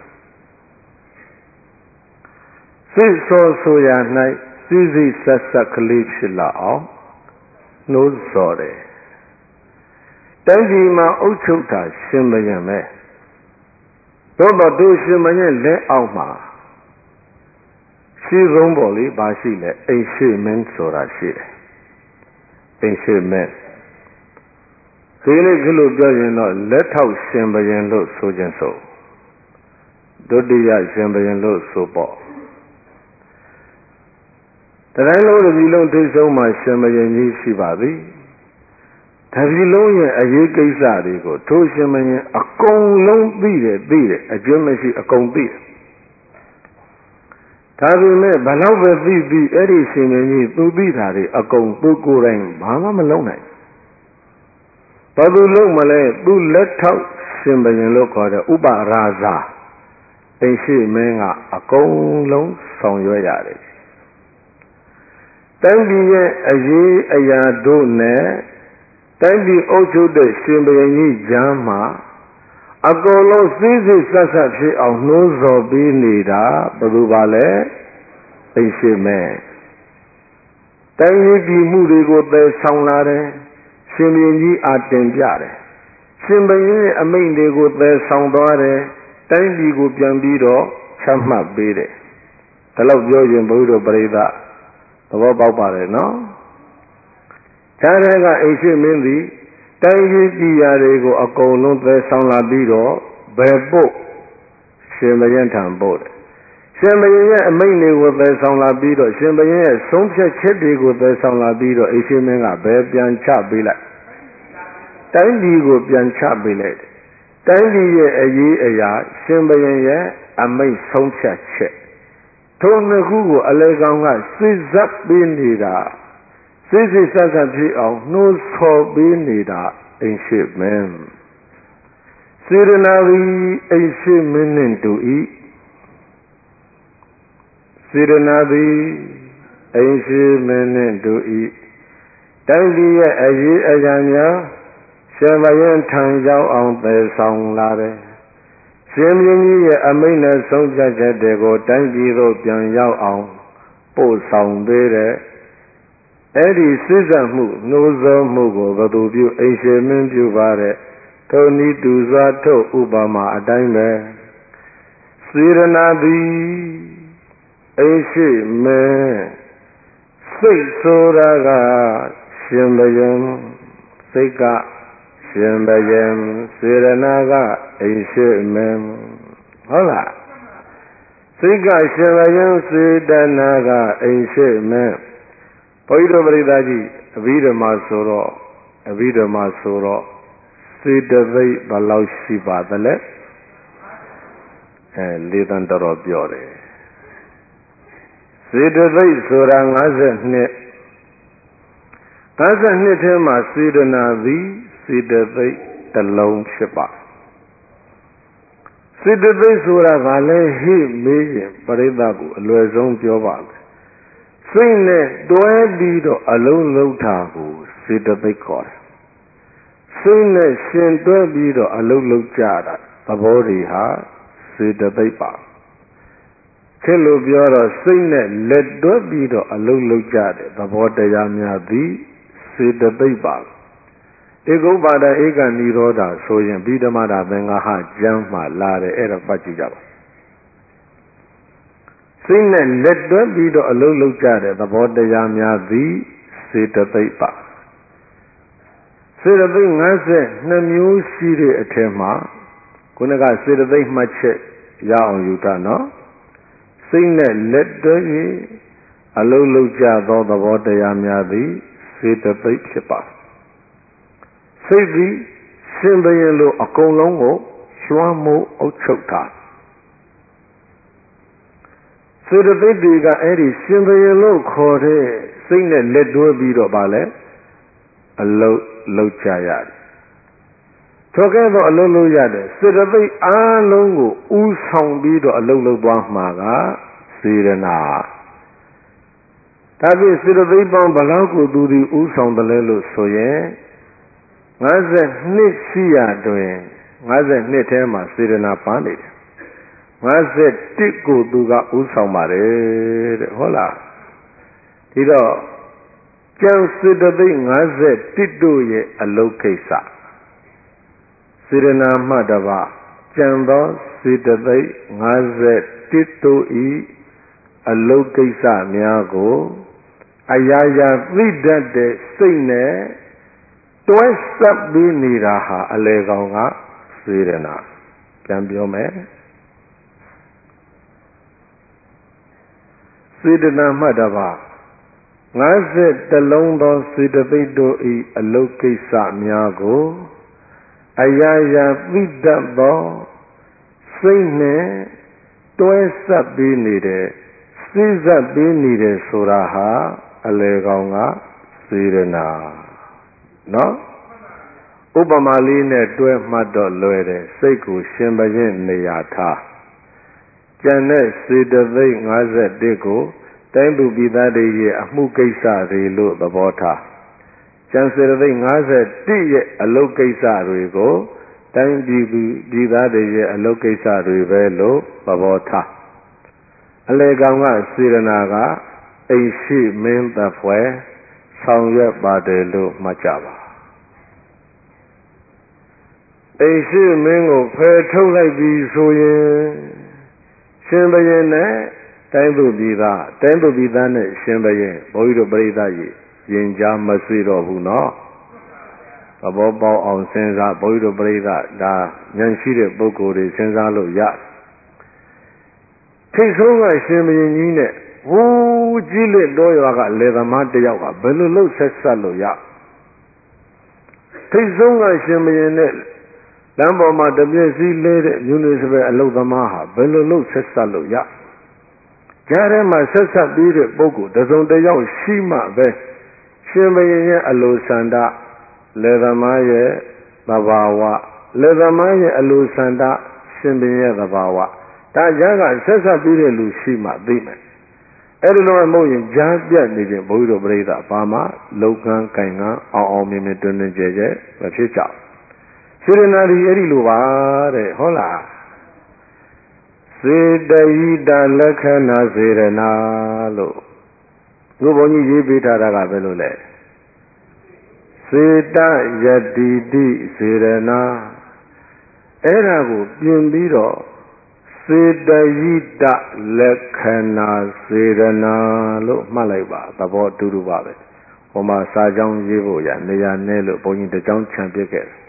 စိတ်ဆောဆိုရ၌စိတ်စိတ်ဆက်ဆက်ကလေးဖြစ်လာအောင်နှိုးဆော်တယ်တိုင်းပြည်မှာအုပ်ချုပ်တာရှင်ဘုရင်ပဲတို့တော့တို့ရှင်ဘုရင်လက်အောက်မှာရှိဆုံးပေါ်လေးပါရှိလဲအိမ်ရှိမင်းဆိုတာရှိတယ်အိမ်ရှိမင်းဒီနေ့ကလို့ပြောရင်တော့လက်ထောက်ရှင်ဘုရင်လို့ဆိုခြင်းဆိုဒုတိယရှင်ဘုရင်လို့ဆိုပေါ့တတိုင်းလုံးတစ်ပြည်လုံးထိပ်ဆုံးမှာရှင်ဘုရင်ကြီးရှိပါသည်တပြည်လုံးရဲ့အရေးကိစ္စတွေကိုထိုရှင်ဘုရင်အကုန်လုံးသိတယ်အကျွမ်းမရှိအကုန်သိတယ်ဒါပေမဲ့ဘလောက်ပဲသိပြီးအဲ့ဒီရှင်ဘုရင်ကြီးသူသိတာတွေအကုန်သူကိုယ်တိုင်ဘာမှမလုပ်နိုင်ဘာလို့လုံးမလဲသူလက်ထောက်ရှင်ဘုရင်လို့ခေါ်တဲ့ဥပရာဇာအိမ်ရှိမင်းကအကုန်လုံးဆောင်ရွက်ရတယ်တိုင်းပြည်ရဲ့အရေးအရာတို့နဲ့တိုင်းပြည်အုပ်ချုပ်တဲ့ရှင်ဘုရင်ကြီးကြားမှာအကုန်လုံးစိစိဆက်ဆက်ဖြစ်အောင်နှိုးဆော်ပေးနေတာဘယ်သူပါလဲအိမ်ရှိမင်းတိုင်းပြည်မှုတွေကိုသယ်ဆောင်လာတယ်ရှင်ဘုရင်ကြီးအားတင်ပြတယ်ရှင်ဘုရင်ရဲ့အမိန့်တွေကိုသယ်ဆောင်သွားတယ်တိုင်းပြည်ကိုပြန်ပြီးတော့ချမှတ်ပေးတယ်ဒါလို့ပြောရင်ဘုရားပရိသတ်သဘောပေါက်ပါတယ်နော်ခြားတဲ့ကအိမ်ရှိမင်းသည်တိုင်းပြည်ပြည်ရာတွေကိုအကုန်လုံးသယ်ဆောင်လာပြီးတော့ဘယ်ပို့ရှင်ဘုရင်ထံပို့တယ်ရှင်ဘုရင်ရဲ့အမိန့်တွေကိုသယ်ဆောင်လာပြီးတော့ရှင်ဘုရင်ရဲ့ဆုံးဖြတ်ချက်တွေကိုသယ်ဆောင်လာပြီးတော့အိမ်ရှိမင်းကဘယ်ပြန်ချပေးလိုက်တိုင်းပြည်ကိုပြန်ချပေးလိုက်တိုင်းပြည်ရဲ့အရေးအရာရှင်ဘုရင်ရဲ့အမိန့်ဆုံးဖြတ်ချက်ထိုနှစ်ခုကိုအလေကောင်ကစိတ်ဇက်ပေးနေတာစိတ်ဆက်ဆက်ဖြစ်အောင်နှိုးဆော်ပေးနေတာအိမ်ရှိမင်းစေရနာဝီအိမ်ရှိမင်းနှင့်တူ၏စေရနာဝီအိမ်ရှိမင်းနှင့်တူ၏တိုင်းပြည်ရဲ့အရေးအရာများရှင်ဘုရင်ထံရောက်အောင်သယ်ဆောင်လာတယ်ရှင်ဘုရင်ကြီးရဲ့အမိန့်နဲ့ဆုံးဖြတ်ချက်တွေကိုတိုင်းပြည်သို့ပြန်ရောက်အောင်ပို့ဆောင်ပေးတဲ့အဲ့ဒီစိစက်မှုနှိုးဆော်မှုကိုဘသူပြုအိမ်ရှိမင်းပြုပါတဲ့ထိုနည်းတူစွာထုတ်ဥပမာအတိုင်းပဲစေရနာသည်အိမ်ရှိမင်းစိတ်ဆိုတာကရှင်ဘုရင်စိတ်ကရှင်ဘုရင်စေရနာကအိမ်ရှိမင်းဟုတ်လားစိတ်ကရှင်ဘုရင်စေတနာကအိမ်ရှိမင်းဘုရားတော်ပရိသတ်ကြီးအဘိဓမ္မာဆိုတော့စေတသိက်ဘယ်လောက်ရှိပါသလဲလေးတန်တော်ပြောတယ်စေတသိက်ဆိုတာ52ထဲမှာစေတနာသည်စေတသိက်တစ်လုံးဖြစ်ပါစေတသိက်ဆိုတာကလည်းဟိမေးရင်ပရိသတ်ကိုအလွယ်ဆုံးပြောပါမယ်စိတ်နဲ့တွဲပြီးတော့အလုံးလုံးတာကိုစေတသိက်ခေါ်တယ်စိတ်နဲ့ရှင်တွဲပြီးတော့အလုံးလုံးကြတာသဘောတွေဟာစေတသိက်ပါခေတ်လိုပြောတော့စိတ်နဲ့လက်တွဲပြီးတော့အလုံးလုံးကြတဲ့သဘောတရားများသည်စေတသိက်ပါဧကုပ္ပါဒဧကနိရောဓဆိုရင်ဗိဓမာဒသင်္ဃဟကျမ်းမှာလာတယ်အဲ့ဒါပတ်ကြည့်ကြပါစိတ်နဲ့လက်တွဲပြီးတော့အလုံးလုံးကြတဲ့သဘောတရားများသည်စေတသိက်ပါစေတသိက်52မျိုးရှိတဲ့အထက်မှာခုနကစေတသိက်မှတ်ချက်ရအောင်ယူတာနော်စိတ်နဲ့လက်တွဲပြီးအလုံးလုံးကြသောသဘောတရားများသည်စေတသိက်ဖြစ်ပါစိတ်သည်ရှင်ဘုရင်လိုအကုန်လုံးကိုရွှမ်းမိုးအုပ်ချုပ်တာစေတသိက်တွေကအဲ့ဒီရှင်ဘုရင်လို့ခေါ်တဲ့စိတ်နဲ့လက်တွဲပြီးတော့ဗာလဲအလုံးလုံးကြရတယ်ထိုကဲ့သို့အလုံးလုံးရတယ်စေတသိက်အားလုံးကိုဥဆောင်ပြီးတော့အလုံးလုံးသွားမှာကစေရနာဒါဖြင့်စေတသိက်ပေါင်းဘယ်လောက်ကိုသူသည်ဥဆောင်တယ်လဲလို့ဆိုရင်52ရှိရတွင်52ထဲမှာစေရနာပါနေတယ်51ကိုသူကဥဆောင်ပါတယ်တဲ့ဟုတ်လားဒီတော့ကျန်စေတသိက်51တို့ရဲ့အလုပ်ကိစ္စစေရနာမှတပါကျန်သောစေတသိက်51တို့ဤအလုပ်ကိစ္စများကိုအရာရာသိတတ်တဲ့စိတ်နဲ့တွဲဆက်ပြီးနေတာဟာအလေကောင်ကစေရနာပြန်ပြောမယ်စေတနာမှတပါ50လုံးသောစေတသိက်တို့ဤအလုပ်ကိစ္စများကိုအရာရာသိတတ်သောစိတ်နဲ့တွဲဆက်ပြီးနေတဲ့စိစပ်ပြီးနေတဲ့ဆိုတာဟာအလေကောင်ကစေရနာနော်ဥပမာလေးနဲ့တွဲမှတ်တော့လွယ်တယ်စိတ်ကိုရှင်ဘရင်နေရာထားကျန်တဲ့စေတသိက်51ကိုတိုင်းသူပြည်သားတွေရဲ့အမှုကိစ္စတွေလို့သဘောထားကျန်စေတသိက်51ရဲ့အလုပ်ကိစ္စတွေကိုတိုင်းပြည်သားတွေရဲ့အလုပ်ကိစ္စတွေပဲလို့သဘောထားအလေကောင်ကစေရနာကအိမ်ရှိမင်းသက်ဖွယ်ဆောင်ရွက်ပါတယ်လို့မှတ်ကြပါအိမ်ရှိမင်းကိုဖယ်ထုတ်လိုက်ပြီဆိုရင်ရှင်ဘရင်နဲ့တိုင်းသူပြည်သားနဲ့ရှင်ဘရင်ဘုန်းကြီးတို့ပြိဿကြီးရင်ကြားမဆွေတော့ဘူးနော်သဘောပေါက်အောင်စဉ်းစားဘုန်းကြီးတို့ပြိဿဒါဉာဏ်ရှိတဲ့ပုဂ္ဂိုလ်တွေစဉ်းစားလို့ရထိတ်ဆုံးကရှင်ဘရင်ကြီးနဲ့ဟိုးကြီးလက်တော်ရွာကလေသမားတယောက်ကဘယ်လိုလုပ်ဆက်ဆက်လို့ရထိတ်ဆုံးကရှင်ဘရင်နဲ့လမ်းပေါ်မှာတပြည့်စည်းလဲတဲ့မြူနီစပယ်အလုပ်သမားဟာဘယ်လိုလုပ်ဆက်ဆက်လို့ရကြားထဲမှာဆက်ဆက်ပြီးတဲ့ပုဂ္ဂိုလ်တစုံတစ်ယောက်ရှိမှပဲရှင်ဘရင်ရဲ့အလိုဆန္ဒလေသမားရဲ့သဘာဝလေသမားရဲ့အလိုဆန္ဒရှင်ဘရင်ရဲ့သဘာဝဒါကြားကဆက်ဆက်ပြီးတဲ့လူရှိမှသိမယ်အဲ့ဒီလိုမဟုတ်ရင်ကြားပြတ်နေခြင်းဘုန်းကြီးတို့ပြိဿဘာမှလောကန်းကင်ကန်းအောင်မြင်မြင်တွင်တွင်ကျဲကျဲမဖြစ်ကြစေရနာဒီအဲ့ဒီလိုပါတဲ့ဟုတ်လားစေတဟိတလက္ခဏာစေရနာလို့ဘုန်းကြီးရေးပေးထားတာကဘယ်လိုလဲစေတယတိတိစေရနာအဲ့ဒါကိုပြင်ပြီးတော့စေတဟိတလက္ခဏာစေရနာလို့မှတ်လိုက်ပါသဘောတူတူပါပဲဟိုမှာစာကြောင်းရေးဖို့ရနေရာနဲ့လို့ဘုန်းကြီးတကြောင်းခြံပြခဲ့တယ်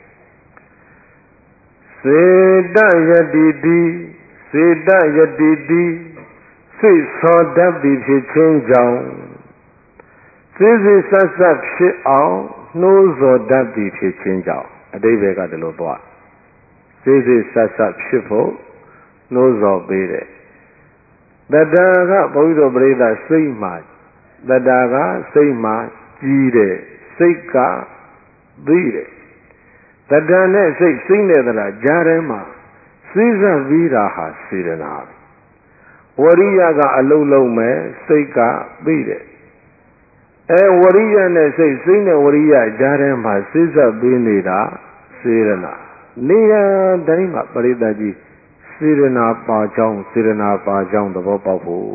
စေတယတိတိစေတယတိတိစိတ်သောတတ်ပြီးဖြစ်ခြင်းကြောင့်စိစိဆက်ဆက်ဖြစ်အောင်နှိုးဆော်တတ်ပြီးဖြစ်ခြင်းကြောင့်အတိပ္ပယ်ကတလို့သွားစိစိဆက်ဆက်ဖြစ်ဖို့နှိုးဆော်ပေးတယ်တတ္တာကဘုန်းကြီးတို့ပြိဿစိတ်မှာတတ္တာကစိတ်မှာကြီးတယ်စိတ်ကသိတယ်တတ္တာနဲ့စိတ်နဲ့တတ္တာကြားထဲမှာစိစပ်ပြီးတာဟာစေရနာဝရိယကအလုံးလုံးမဲ့စိတ်ကသိတယ်ဝရိယနဲ့စိတ်နဲ့ဝရိယကြားထဲမှာစိစပ်ပြီးနေတာစေရနာနေရာတိုင်းမှာပရိသတ်ကြီးစေရနာပါကြောင်းစေရနာပါကြောင်းသဘောပေါက်ဖို့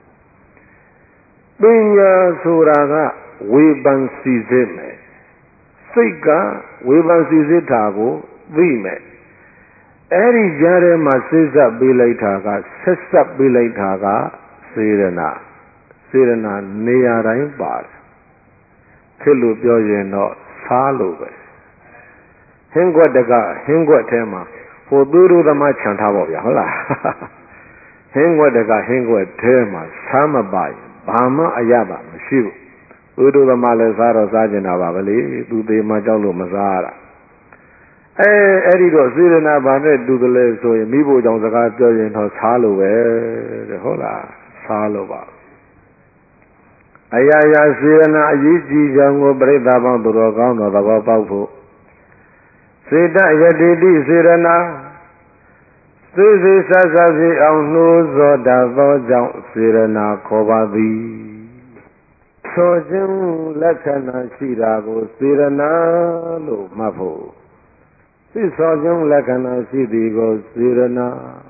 ပညာဆိုတာကဝေဖန်စီစစ်မယ်စိတ်ကဝေဖန်စီစစ်တာကိုသိမယ်အဲ့ဒီကြားထဲမှာစိစပ်ပေးလိုက်တာကဆက်ဆက်ပေးလိုက်တာကစေရနာနေရာတိုင်းပါတယ်ဖြစ်လို့ပြောရင်တော့စားလို့ပဲဟင်းခွက်တကဟင်းခွက်ထဲမှာဟိုသူတို့သမားခြံထားပါဗျာဟုတ်လားဟင်းခွက်တကဟင်းခွက်ထဲမှာစားမပါရင်ဘာမှအရပါမရှိဘူးသူတို့သမားလည်းစားတော့စားကျင်တာပါပဲလေသူသေးမှကြောက်လို့မစားရတာအဲ့ဒီတော့စေရနာဘာနဲ့တူတယ်လဲဆိုရင်မိဖို့ကြောင့်စကားပြောရင်တော့စားလို့ပဲတဲ့ဟုတ်လားစားလို့ပါအရာရာစေရနာအရေးကြီးကြောင်းကိုပြိဿပေါင်းသူတော်ကောင်းတော်သဘောပေါက်ဖို့စေတယတိတိစေရနာသေးသေးဆဆဖြစ်အောင်နှိုးစောတတ်သောကြောင့်စေရနာခေါ်ပါသည်ဆိုခြင်းလက္ခဏာရှိတာကိုစေရနာလို့မှတ်ဖို့သိဆိုခြင်းလက္ခဏာရှိသည်ကိုစေရနာ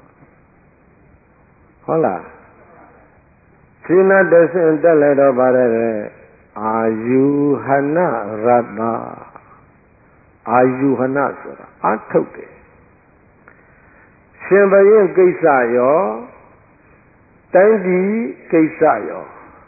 ဟုတ်လားစိနတဆင့်တက်လည်းတော့ပါတယ်အာယုဟနရတ္တအာယုဟနဆိုတာအထုတ်တယ်ရှင်ဘရင်ကိစ္စရောတိုင်းပြည်ကိစ္စရော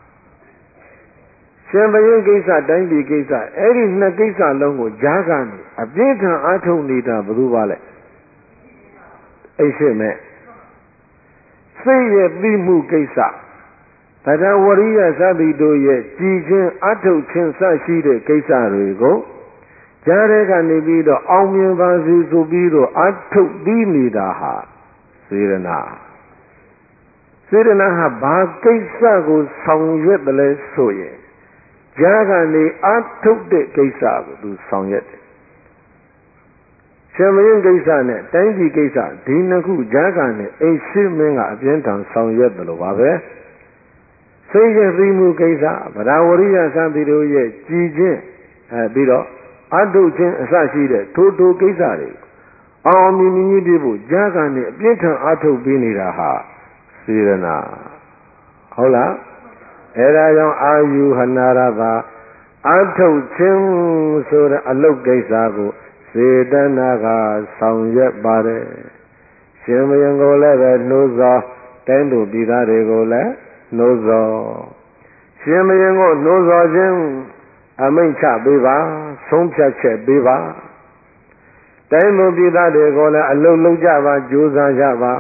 ရှင်ဘရင်ကိစ္စတိုင်းပြည်ကိစ္စအဲ့ဒီနှစ်ကိစ္စလုံးကိုကြားကနေအပြည့်ထန်အထုတ်နေတာဘယ်သူပါလဲအိရှိမဲ့စိတ်ရဲ့ပြီးမှုကိစ္စတတဝရိယသတိတို့ရဲ့ကြည်ချင်းအထုတ်ခြင်းစရှိတဲ့ကိစ္စတွေကိုကြားတဲ့ကနေပြီးတော့အောင်မြင်ပါစေဆိုပြီးတော့အထုတ်ပြီးနေတာဟာစေရနာစေရနာဟာဘာကိစ္စကိုဆောင်ရွက်တယ်လဲဆိုရင်ကြားကနေအထုတ်တဲ့ကိစ္စကိုသူဆောင်ရွက်တယ်ရှင်မင်းကိစ္စနဲ့တိုင်းပြည်ကိစ္စဒီနှစ်ခုကြားကနေအိရှိမင်းကအပြင်းထန်ဆောင်ရွက်တယ်လို့ပါပဲစိတ်ရဲ့ပြီးမှုကိစ္စဗဒဝရိယသတိတို့ရဲ့ကြည်ချင်းပြီးတော့အတုချင်းအစရှိတဲ့ထိုကိစ္စတွေအောင်မြင်မြင်ပြဖို့ကြားကနေအပြင်းထန်အထုတ်ပေးနေတာဟာစေရနာဟုတ်လားအဲဒါကြောင့်အာယုဟနာရတာအထုတ်ခြင်းဆိုတဲ့အလုတ်ကိစ္စကိုစေတနာကဆောင်ရွက်ပါတယ်ရှင်မယံကိုလည်းပဲနှိုးစောတိုင်းသူပြည်သားတွေကိုလည်းနှိုးစောရှင်မယံကိုနှိုးစောခြင်းအမိန့်ချပေးပါဆုံးဖြတ်ချက်ပေးပါတိုင်းသူပြည်သားတွေကိုလည်းအလုံးလုံးကြပါကြိုးစားကြပါ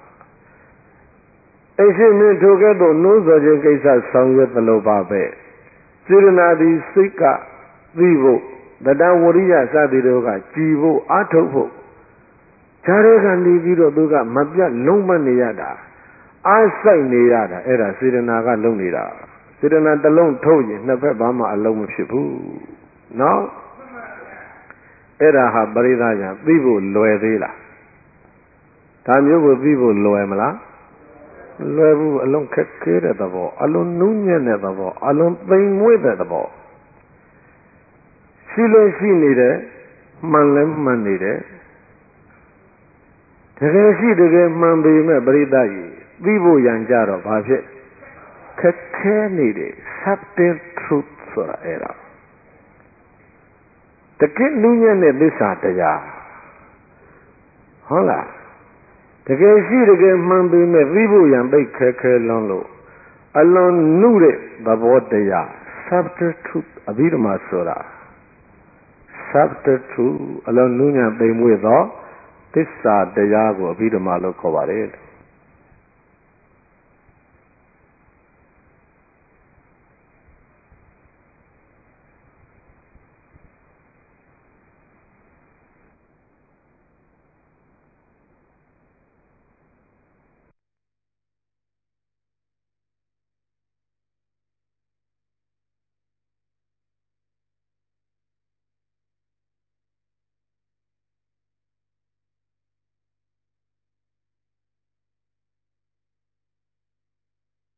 အိရှိမင်းထိုကဲ့သို့နှိုးစောခြင်းကိစ္စဆောင်ရွက်သလိုပါပဲစေရနာသည်စိတ်ကသိဖို့တတဝရိယစသည်တို့ကကြည်ဖို့အာထုတ်ဖို့ဈာရဲကနေပြီးတော့သူကမပြတ်လုံးမနေရတာအားဆိုင်နေရတာအဲ့ဒါစေရနာကလုံးနေတာစေရနာတစ်လုံးထုတ်ရင်နှစ်ဖက်ဘာမှအလုံးမဖြစ်ဘူးနော်အဲ့ဒါဟာပရိသညာသိဖို့လွယ်သေးလားဒါမျိုးကိုသိဖို့လွယ်မလားလွယ်ဘူးအလုံးခက်ခဲတဲ့သဘောအလုံးနူးညံ့တဲ့သဘောအလုံးသိမ်မွေ့တဲ့သဘောရှိလို့ရှိနေတယ်မှန်လည်းမှန်နေတယ်တကယ်ရှိတကယ်မှန်ပေမဲ့ပရိသတ်ကြီးသိဖို့ရန်ကြတော့ဘာဖြစ်ခက်ခဲနေတယ် subtle truth ဆိုတာအဲ့ဒါတကယ်နူးညံ့တဲ့သစ္စာတရားဟုတ်လားတကယ်ရှိတကယ်မှန်ပေမဲ့သိဖို့ရန်ပိတ်ခဲခဲလွန်းလို့အလွန်နုတဲ့သဘောတရား subtle truth အဘိဓမ္မာဆိုတာ subtle truth အလွန်နူးညံ့သိမ်မွေ့သောသစ္စာတရားကိုအဘိဓမ္မာလို့ခေါ်ပါတယ်